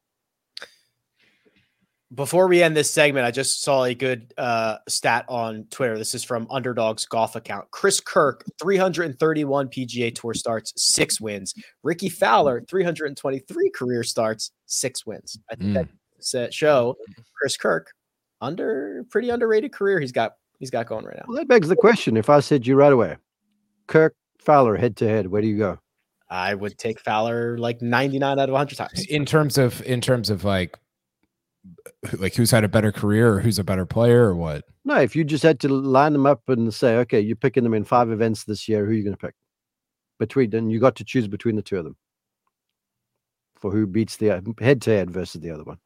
Before we end this segment, I just saw a good stat on Twitter. This is from Underdog's golf account. Chris Kirk, 331 PGA Tour starts, 6 wins. Ricky Fowler, 323 career starts, 6 wins. I think that show Chris Kirk, pretty underrated career he's got going right now. Well, that begs the question. If I said you right away, Kirk, Fowler, head to head, where do you go? I would take Fowler like 99 out of 100 times. In terms of like who's had a better career or who's a better player or what? No, if you just had to line them up and say, okay, you're picking them in 5 events this year, who are you going to pick? And you got to choose between the 2 of them for who beats the head-to-head versus the other one.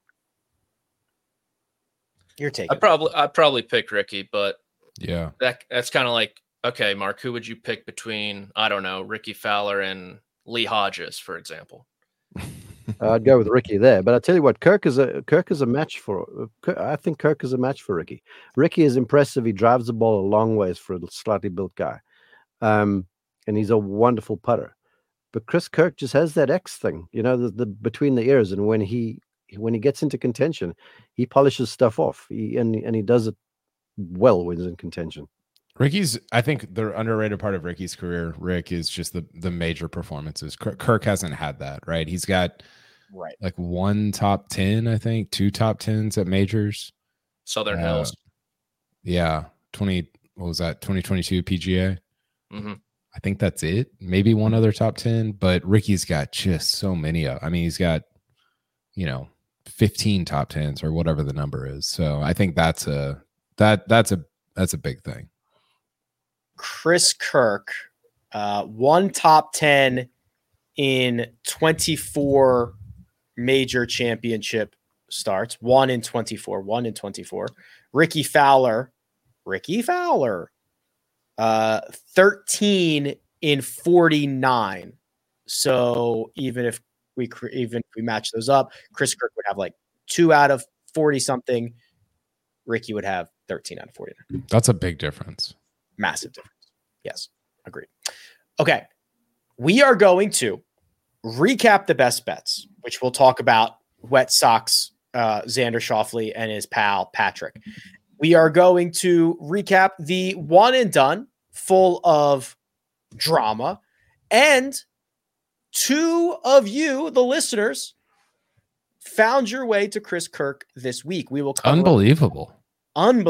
You're taking. I'd probably pick Ricky, but yeah, that's kind of like, okay, Mark, who would you pick between, I don't know, Ricky Fowler and Lee Hodges, for example. I'd go with Ricky there, but I tell you what, Kirk is a match for. I think Kirk is a match for Ricky. Ricky is impressive. He drives the ball a long ways for a slightly built guy, and he's a wonderful putter. But Chris Kirk just has that X thing, the between the ears, and when he gets into contention, he polishes stuff off. He does it well when he's in contention. I think the underrated part of Ricky's career, Rick, is just the major performances. Kirk hasn't had that, right? He's got like one top 10, I think, 2 top 10s at majors. Southern Hills. Yeah. 2022 PGA. Mm-hmm. I think that's it. Maybe one other top 10, but Ricky's got just so many. He's got, 15 top 10s or whatever the number is. So I think that's a big thing. Chris Kirk, one top 10 in 24 major championship starts, 1 in 24. Ricky Fowler, 13 in 49. So even if we match those up, Chris Kirk would have like 2 out of 40 something. Ricky would have 13 out of 49. That's a big difference. Massive difference. Yes, agreed. Okay, we are going to recap the best bets, which we'll talk about Wet Sox, Xander Schauffele and his pal Patrick. We are going to recap the one and done, full of drama, and 2 of you, the listeners, found your way to Chris Kirk this week. We will cover unbelievable, and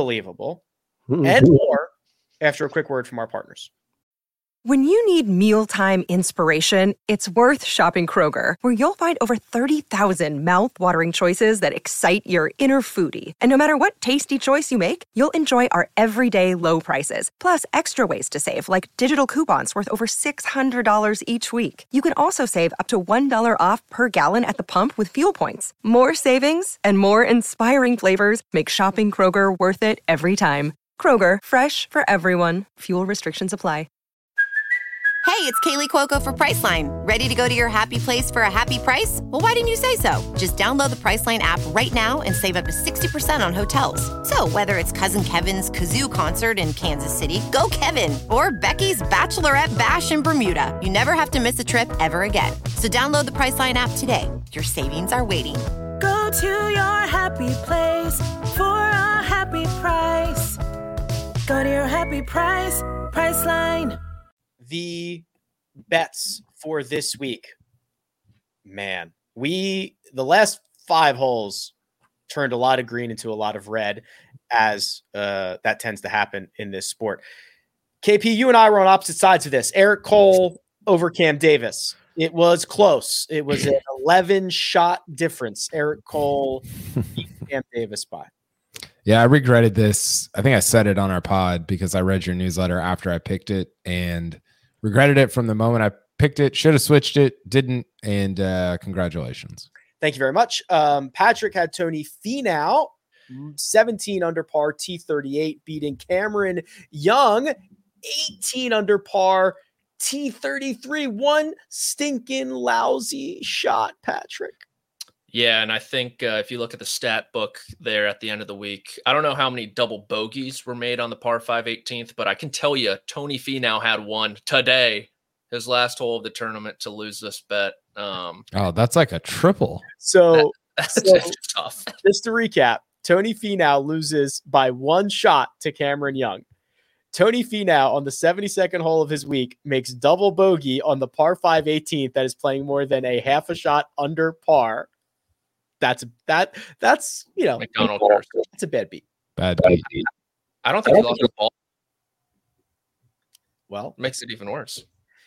more after a quick word from our partners. When you need mealtime inspiration, it's worth shopping Kroger, where you'll find over 30,000 mouth-watering choices that excite your inner foodie. And no matter what tasty choice you make, you'll enjoy our everyday low prices, plus extra ways to save, like digital coupons worth over $600 each week. You can also save up to $1 off per gallon at the pump with fuel points. More savings and more inspiring flavors make shopping Kroger worth it every time. Kroger, fresh for everyone. Fuel restrictions apply. Hey, it's Kaylee Cuoco for Priceline. Ready to go to your happy place for a happy price? Well, why didn't you say so? Just download the Priceline app right now and save up to 60% on hotels. So whether it's Cousin Kevin's Kazoo Concert in Kansas City, go Kevin, or Becky's Bachelorette Bash in Bermuda, you never have to miss a trip ever again. So download the Priceline app today. Your savings are waiting. Go to your happy place for a happy price. Go to your happy price, Priceline. The bets for this week, man, the last 5 holes turned a lot of green into a lot of red, as that tends to happen in this sport. KP, you and I were on opposite sides of this. Eric Cole over Cam Davis. It was close. It was an 11-shot difference. Eric Cole beat Cam Davis by. Yeah, I regretted this. I think I said it on our pod because I read your newsletter after I picked it and regretted it from the moment I picked it. Should have switched it, didn't, and congratulations. Thank you very much. Patrick had Tony Finau, 17 under par, T38, beating Cameron Young, 18 under par, T33. One stinking lousy shot, Patrick. Yeah, and I think if you look at the stat book there at the end of the week, I don't know how many double bogeys were made on the par 5 18th, but I can tell you Tony Finau had one today, his last hole of the tournament, to lose this bet. Oh, that's like a triple. So that's tough. Just to recap, Tony Finau loses by 1 shot to Cameron Young. Tony Finau on the 72nd hole of his week makes double bogey on the par 5 18th that is playing more than a half a shot under par. That's McDonald first. That's a bad beat. Bad beat. I don't think he lost the ball. Well, makes it even worse.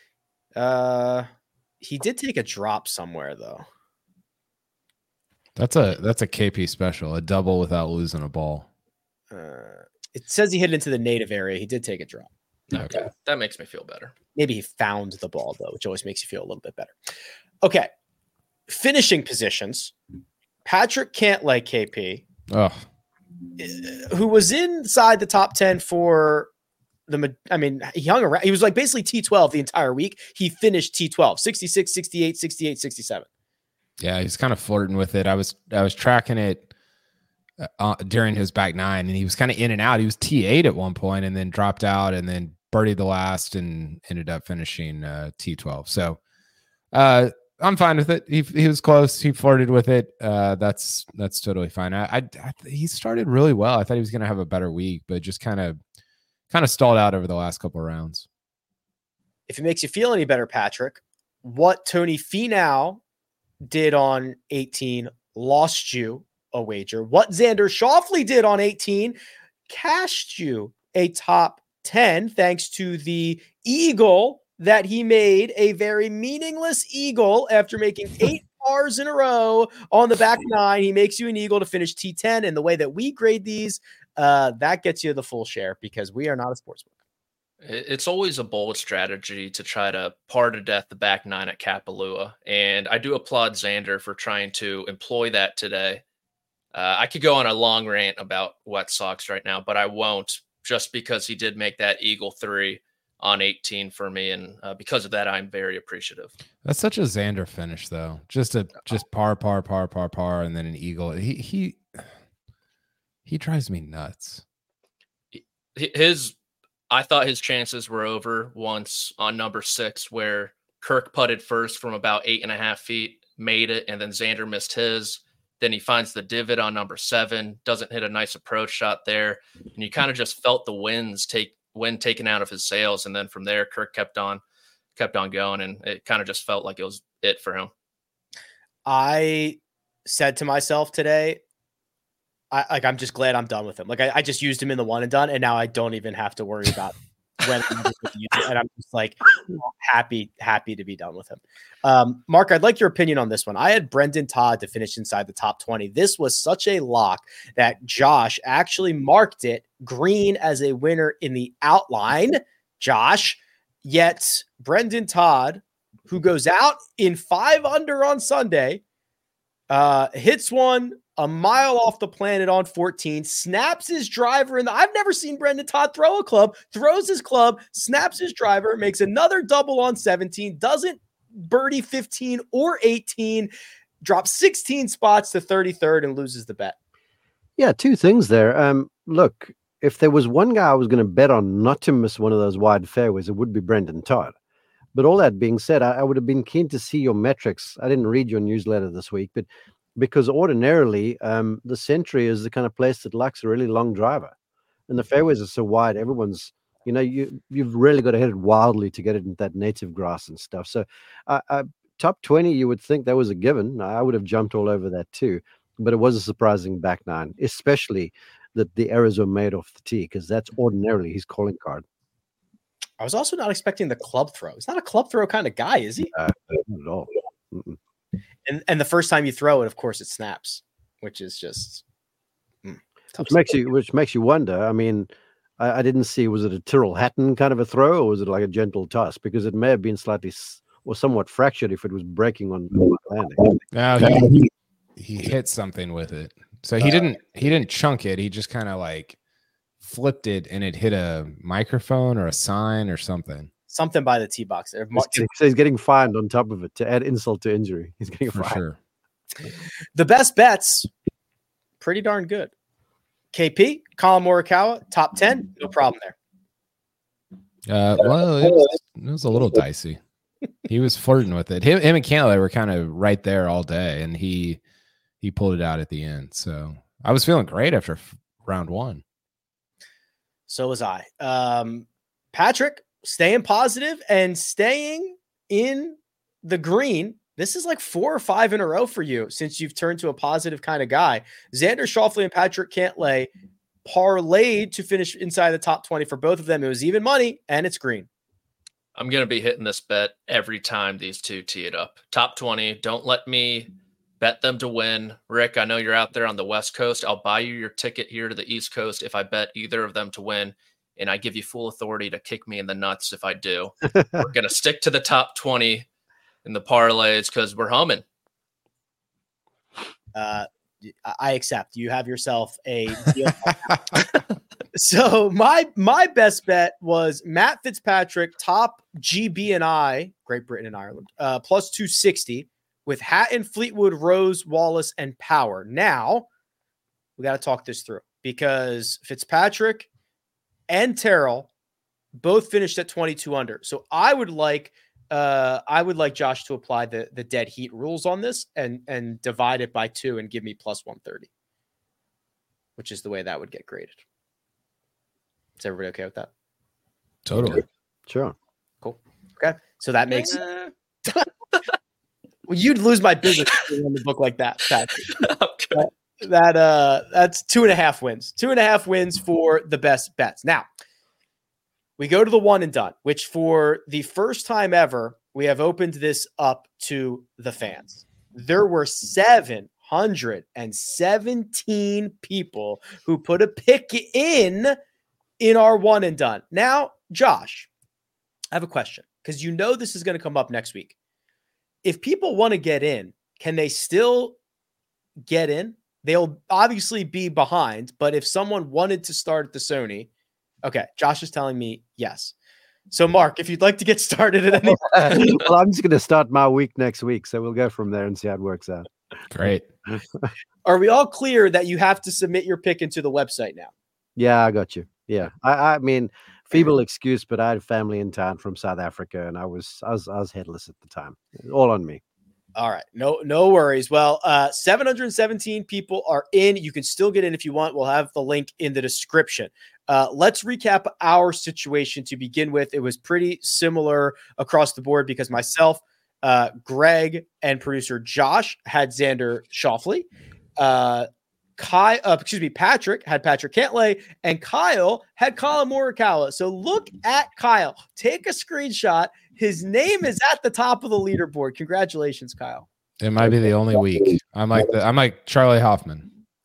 He did take a drop somewhere though. That's a KP special, a double without losing a ball. It says he hit into the native area. He did take a drop. Okay. That makes me feel better. Maybe he found the ball though, which always makes you feel a little bit better. Okay. Finishing positions. Patrick Cantlay, KP, who was inside the top 10 for he hung around. He was like basically T12 the entire week. He finished T12, 66, 68, 68, 67. Yeah, he's kind of flirting with it. I was tracking it during his back nine, and he was kind of in and out. He was T8 at one point, and then dropped out, and then birdied the last, and ended up finishing T12. So I'm fine with it. He was close. He flirted with it. That's totally fine. He started really well. I thought he was going to have a better week, but just kind of stalled out over the last couple of rounds. If it makes you feel any better, Patrick, what Tony Finau did on 18 lost you a wager. What Xander Schauffele did on 18 cashed you a top 10 thanks to the eagle that he made, a very meaningless eagle after making 8 pars in a row on the back nine. He makes you an eagle to finish T10. And the way that we grade these, that gets you the full share because we are not a sportsbook. It's always a bold strategy to try to par to death the back nine at Kapalua. And I do applaud Xander for trying to employ that today. I could go on a long rant about Wet Sox right now, but I won't, just because he did make that Eagle 3 on 18 for me. And because of that, I'm very appreciative. That's such a Xander finish, though. Just par, and then an Eagle. He drives me nuts. I thought his chances were over once on number 6, where Kirk putted first from about 8.5 feet, made it, and then Xander missed his. Then he finds the divot on number 7, doesn't hit a nice approach shot there, and you kind of just felt the wind taken out of his sails. And then from there, Kirk kept on going, and it kind of just felt like it was it for him. I said to myself today, I'm just glad I'm done with him. Like I just used him in the one and done, and now I don't even have to worry about when I'm just use it. And I'm just like happy to be done with him. Mark, I'd like your opinion on this one. I had Brendan Todd to finish inside the top 20. This was such a lock that Josh actually marked it green as a winner in the outline. Josh, yet Brendan Todd, who goes out in 5 under on Sunday, hits one a mile off the planet on 14, snaps his driver I've never seen Brendan Todd throw a club, throws his club, snaps his driver, makes another double on 17, doesn't birdie 15 or 18, drops 16 spots to 33rd and loses the bet. Yeah, 2 things there. Look, if there was one guy I was going to bet on not to miss one of those wide fairways, it would be Brendan Todd. But all that being said, I would have been keen to see your metrics. I didn't read your newsletter this week, but because ordinarily the Century is the kind of place that likes a really long driver, and the fairways are so wide. Everyone's, you've really got to hit it wildly to get it into that native grass and stuff. So top 20, you would think that was a given. I would have jumped all over that too, but it was a surprising back nine, especially that the errors were made off the tee, because that's ordinarily his calling card. I was also not expecting the club throw. He's not a club throw kind of guy, is he? Not at all. Mm-mm. And the first time you throw it, of course, it snaps, which is just which makes you wonder. I mean, I didn't see, was it a Tyrrell Hatton kind of a throw, or was it like a gentle toss? Because it may have been slightly or somewhat fractured if it was breaking on landing. No, he hit something with it. So he didn't chunk it. He just kind of like flipped it, and it hit a microphone or a sign or something. Something by the tee box there. So he's getting fined on top of it to add insult to injury. He's getting fined. Sure. The best bets, pretty darn good. KP, Colin Morikawa, top 10, no problem there. Well, it was a little dicey. He was flirting with it. Him and Cantlay were kind of right there all day, and he pulled it out at the end. So I was feeling great after round 1. So was I. Patrick, staying positive and staying in the green. This is like 4 or 5 in a row for you since you've turned to a positive kind of guy. Xander Schauffele and Patrick Cantlay parlayed to finish inside the top 20 for both of them. It was even money, and it's green. I'm going to be hitting this bet every time these two tee it up. Top 20. Don't let me bet them to win. Rick, I know you're out there on the West Coast. I'll buy you your ticket here to the East Coast if I bet either of them to win. And I give you full authority to kick me in the nuts if I do. We're going to stick to the top 20 in the parlays because we're humming. I accept. You have yourself a deal. So my best bet was Matt Fitzpatrick, top GB&I, Great Britain and Ireland, plus 260 with Hatton, Fleetwood, Rose, Wallace, and Power. Now we got to talk this through because Fitzpatrick and Terrell both finished at 22 under. So I would like Josh to apply the dead heat rules on this and divide it by 2 and give me plus 130, which is the way that would get graded. Is everybody okay with that? Totally. Sure. Cool. Okay. So that makes well, you'd lose my business on the book like that. Okay. That's 2.5 wins. 2.5 wins for the best bets. Now we go to the one and done, which for the first time ever, we have opened this up to the fans. There were 717 people who put a pick in our one and done. Now, Josh, I have a question because you know this is going to come up next week. If people want to get in, can they still get in? They'll obviously be behind, but if someone wanted to start at the Sony, okay, Josh is telling me yes. So, Mark, if you'd like to get started at any well, I'm just going to start my week next week, so we'll go from there and see how it works out. Great. Are we all clear that you have to submit your pick into the website now? Yeah, I got you. Yeah, I mean, feeble excuse, but I had family in town from South Africa, and I was headless at the time. All on me. All right, no worries. Well, 717 people are in. You can still get in if you want. We'll have the link in the description. Let's recap our situation to begin with. It was pretty similar across the board because myself, Greg, and producer Josh had Xander Schauffele. Patrick had Patrick Cantlay, and Kyle had Colin Morikawa. So look at Kyle. Take a screenshot. His name is at the top of the leaderboard. Congratulations, Kyle. It might be the only week. I'm like Charlie Hoffman.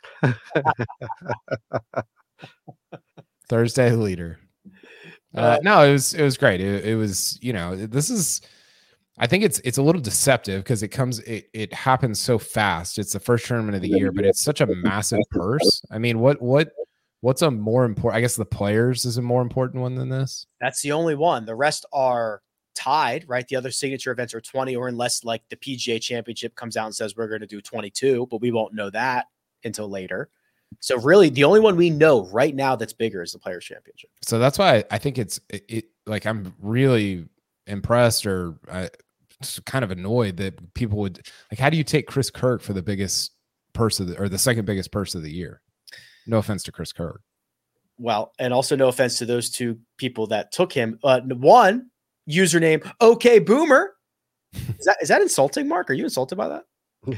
Thursday leader. No, it was great. It was, this is, I think it's a little deceptive because it happens so fast. It's the first tournament of the year, but it's such a massive purse. I mean, what's a more important? I guess the players is a more important one than this. That's the only one. The rest are tied, right? The other signature events are 20, or unless like the PGA Championship comes out and says we're going to do 22, but we won't know that until later. So really, the only one we know right now that's bigger is the Players Championship. So that's why I think it like I'm really impressed or kind of annoyed that people would like. How do you take Chris Kirk for the biggest purse or the second biggest purse of the year? No offense to Chris Kirk. Well, and also no offense to those two people that took him. One username, OK Boomer. Is that insulting, Mark? Are you insulted by that?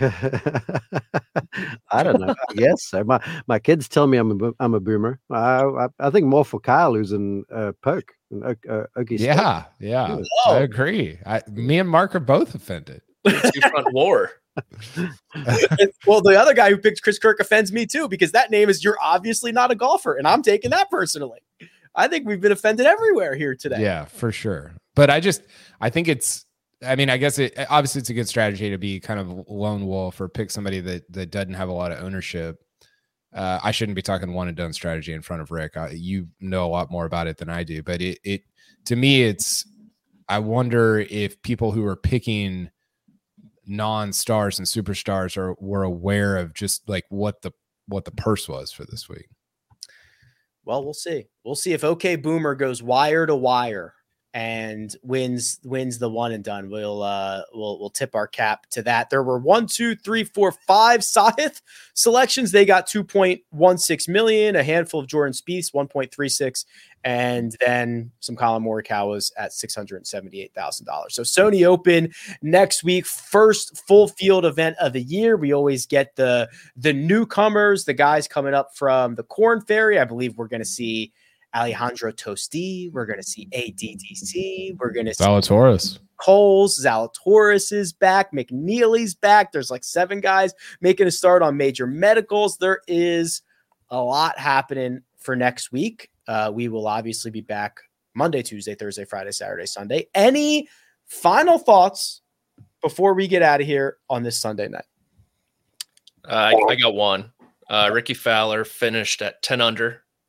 I don't know. Yes, so my kids tell me I'm a boomer. I think more for Kyle who's in Poke. Yeah. Oh. I agree. Me and Mark are both offended. Two-front war. Well, the other guy who picked Chris Kirk offends me too because that name is you're obviously not a golfer, and I'm taking that personally. I think we've been offended everywhere here today. Yeah, for sure. But I think it's. I mean, I guess obviously it's a good strategy to be kind of lone wolf or pick somebody that doesn't have a lot of ownership. I shouldn't be talking one and done strategy in front of Rick. You know a lot more about it than I do, but it to me, I wonder if people who are picking non-stars and superstars were aware of just like what the purse was for this week. Well, we'll see. We'll see if OK Boomer goes wire to wire and wins the one and done. We'll tip our cap to that. There were 5 Sahith selections. They got 2.16 million, a handful of Jordan Spieths, 1.36, and then some Colin Morikawa's at $678,000. So Sony Open next week, first full field event of the year. We always get the newcomers, the guys coming up from the Corn Ferry. I believe we're going to see Alejandro Tosti. We're going to see ADDC. We're going to see Zalatoris. Coles. Zalatoris is back. McNeely's back. There's like 7 guys making a start on major medicals. There is a lot happening for next week. We will obviously be back Monday, Tuesday, Thursday, Friday, Saturday, Sunday. Any final thoughts before we get out of here on this Sunday night? I got one. Ricky Fowler finished at 10 under.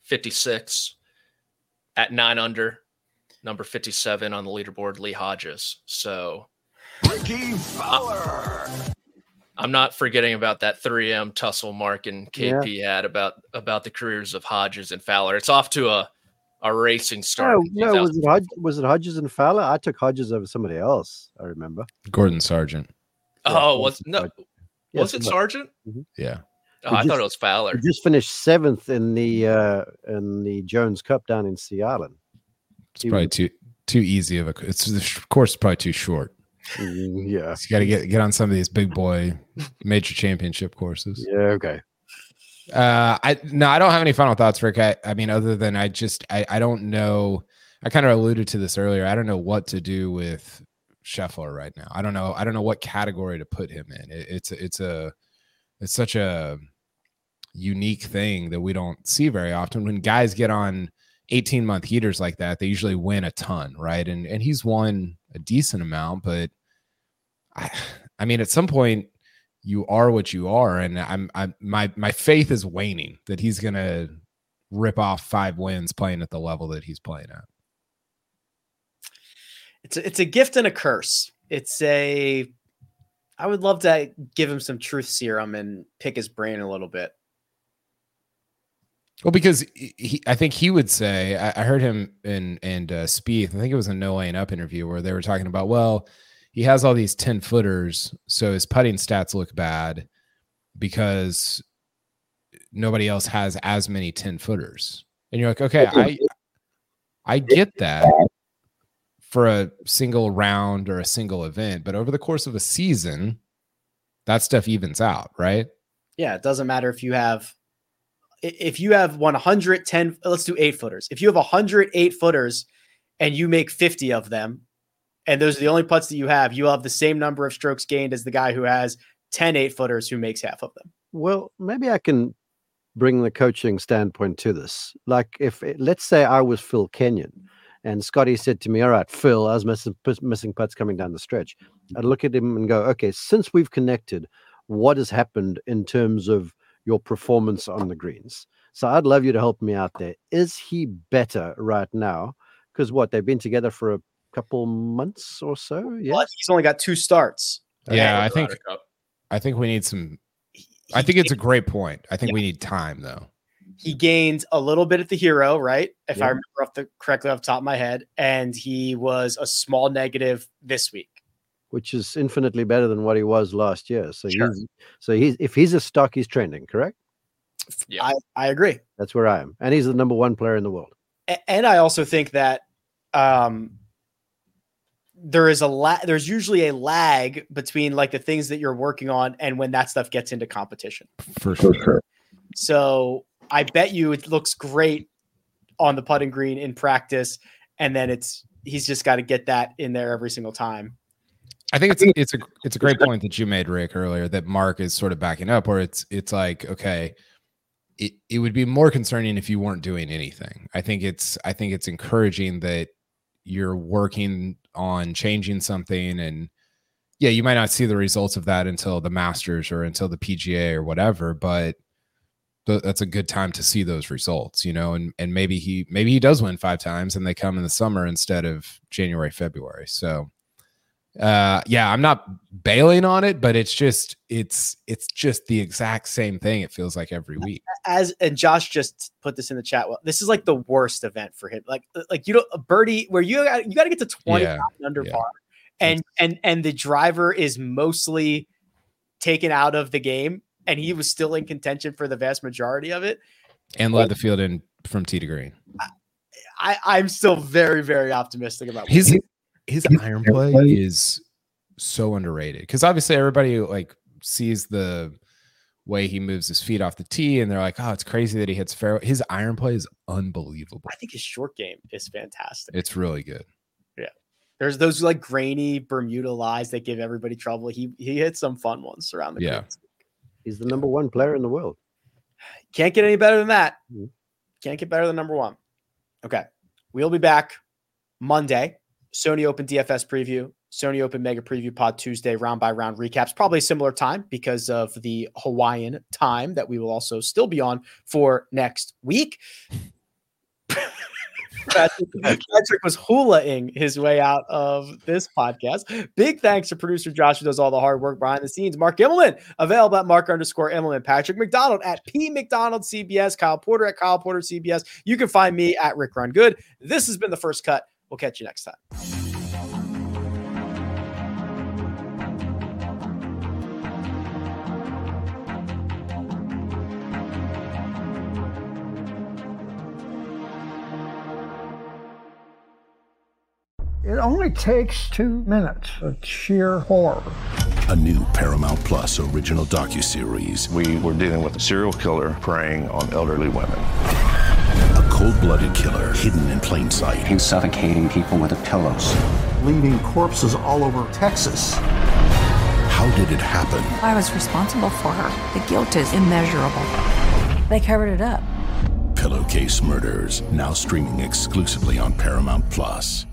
56 at 9 under, number 57 on the leaderboard, Lee Hodges. So Ricky Fowler. I'm not forgetting about that 3M tussle Mark and KP had about the careers of Hodges and Fowler. It's off to a racing start. No, was it Hodges and Fowler? I took Hodges over somebody else. I remember Gordon Sargent. Oh, was it Sargent? Mm-hmm. Yeah. Oh, I thought it was Fowler. He just finished 7th in the Jones Cup down in Seattle. It's probably too easy of a. The course is probably too short. Yeah, so you got to get on some of these big boy major championship courses. Yeah, okay. I don't have any final thoughts, Rick. I mean, other than I don't know. I kind of alluded to this earlier. I don't know what to do with Scheffler right now. I don't know what category to put him in. It's such a unique thing that we don't see very often. When guys get on 18-month heaters like that, they usually win a ton, right? And he's won a decent amount, but I mean, at some point you are what you are, and my faith is waning that he's gonna rip off 5 wins playing at the level that he's playing at. It's a gift and a curse. I would love to give him some truth serum and pick his brain a little bit. Well, because I think he would say, I heard him and Spieth, I think it was a No Lane Up interview where they were talking about, well, he has all these 10-footers, so his putting stats look bad because nobody else has as many 10-footers. And you're like, okay, I get that for a single round or a single event, but over the course of a season, that stuff evens out, right? Yeah, it doesn't matter if you have 110, let's do 8-footers. If you have 108 footers and you make 50 of them, and those are the only putts that you have, you'll have the same number of strokes gained as the guy who has 10 8-footers who makes half of them. Well, maybe I can bring the coaching standpoint to this. Like let's say I was Phil Kenyon and Scotty said to me, all right, Phil, I was missing putts coming down the stretch. I'd look at him and go, okay, since we've connected, what has happened in terms of your performance on the greens? So I'd love you to help me out there. Is he better right now? Because they've been together for a couple months or so. Yeah, well, he's only got 2 starts. Yeah, I think we need some. I think it's a great point. I think we need time though. He gained a little bit at the Hero, right? If I remember correctly off the top of my head, and he was a small negative this week, which is infinitely better than what he was last year. So sure. If he's a stock, he's trending, correct? Yeah, I agree. That's where I am, and he's the number 1 player in the world. And I also think that there's usually a lag between like the things that you're working on and when that stuff gets into competition. For sure. So I bet you it looks great on the putting green in practice, and then he's just got to get that in there every single time. I think it's a great point that you made, Rick, earlier, that Mark is sort of backing up, where it's like, okay, it would be more concerning if you weren't doing anything. I think it's encouraging that you're working on changing something, and yeah, you might not see the results of that until the Masters or until the PGA or whatever, but that's a good time to see those results, and maybe he does win 5 times and they come in the summer instead of January, February. So I'm not bailing on it, but it's just the exact same thing. It feels like every week. And Josh just put this in the chat. Well, this is like the worst event for him. Like a birdie where you got to get to 20 under par, and the driver is mostly taken out of the game, and he was still in contention for the vast majority of it, and led the field in from tee to green. I'm still very, very optimistic about his iron play is so underrated, because obviously everybody sees the way he moves his feet off the tee and they're like, oh, it's crazy that he hits fairway. His iron play is unbelievable. I think his short game is fantastic. It's really good. Yeah. There's those grainy Bermuda lies that give everybody trouble. He hits some fun ones around the greens. He's the number 1 player in the world. Can't get any better than that. Can't get better than number 1. Okay. We'll be back Monday. Sony Open DFS preview, Sony Open Mega Preview Pod Tuesday, round by round recaps, probably a similar time because of the Hawaiian time that we will also still be on for next week. Patrick was hula-ing his way out of this podcast. Big thanks to producer Josh, who does all the hard work behind the scenes. Mark Immelman, available at Mark_Immelman. Patrick McDonald at P McDonald CBS. Kyle Porter at Kyle Porter CBS. You can find me at Rick Run Good. This has been The First Cut. We'll catch you next time. It only takes 2 minutes of sheer horror. A new Paramount Plus original docuseries. We were dealing with a serial killer preying on elderly women. A cold-blooded killer hidden in plain sight. He's suffocating people with the pillows. Leaving corpses all over Texas. How did it happen? I was responsible for her. The guilt is immeasurable. They covered it up. Pillowcase Murders, now streaming exclusively on Paramount Plus.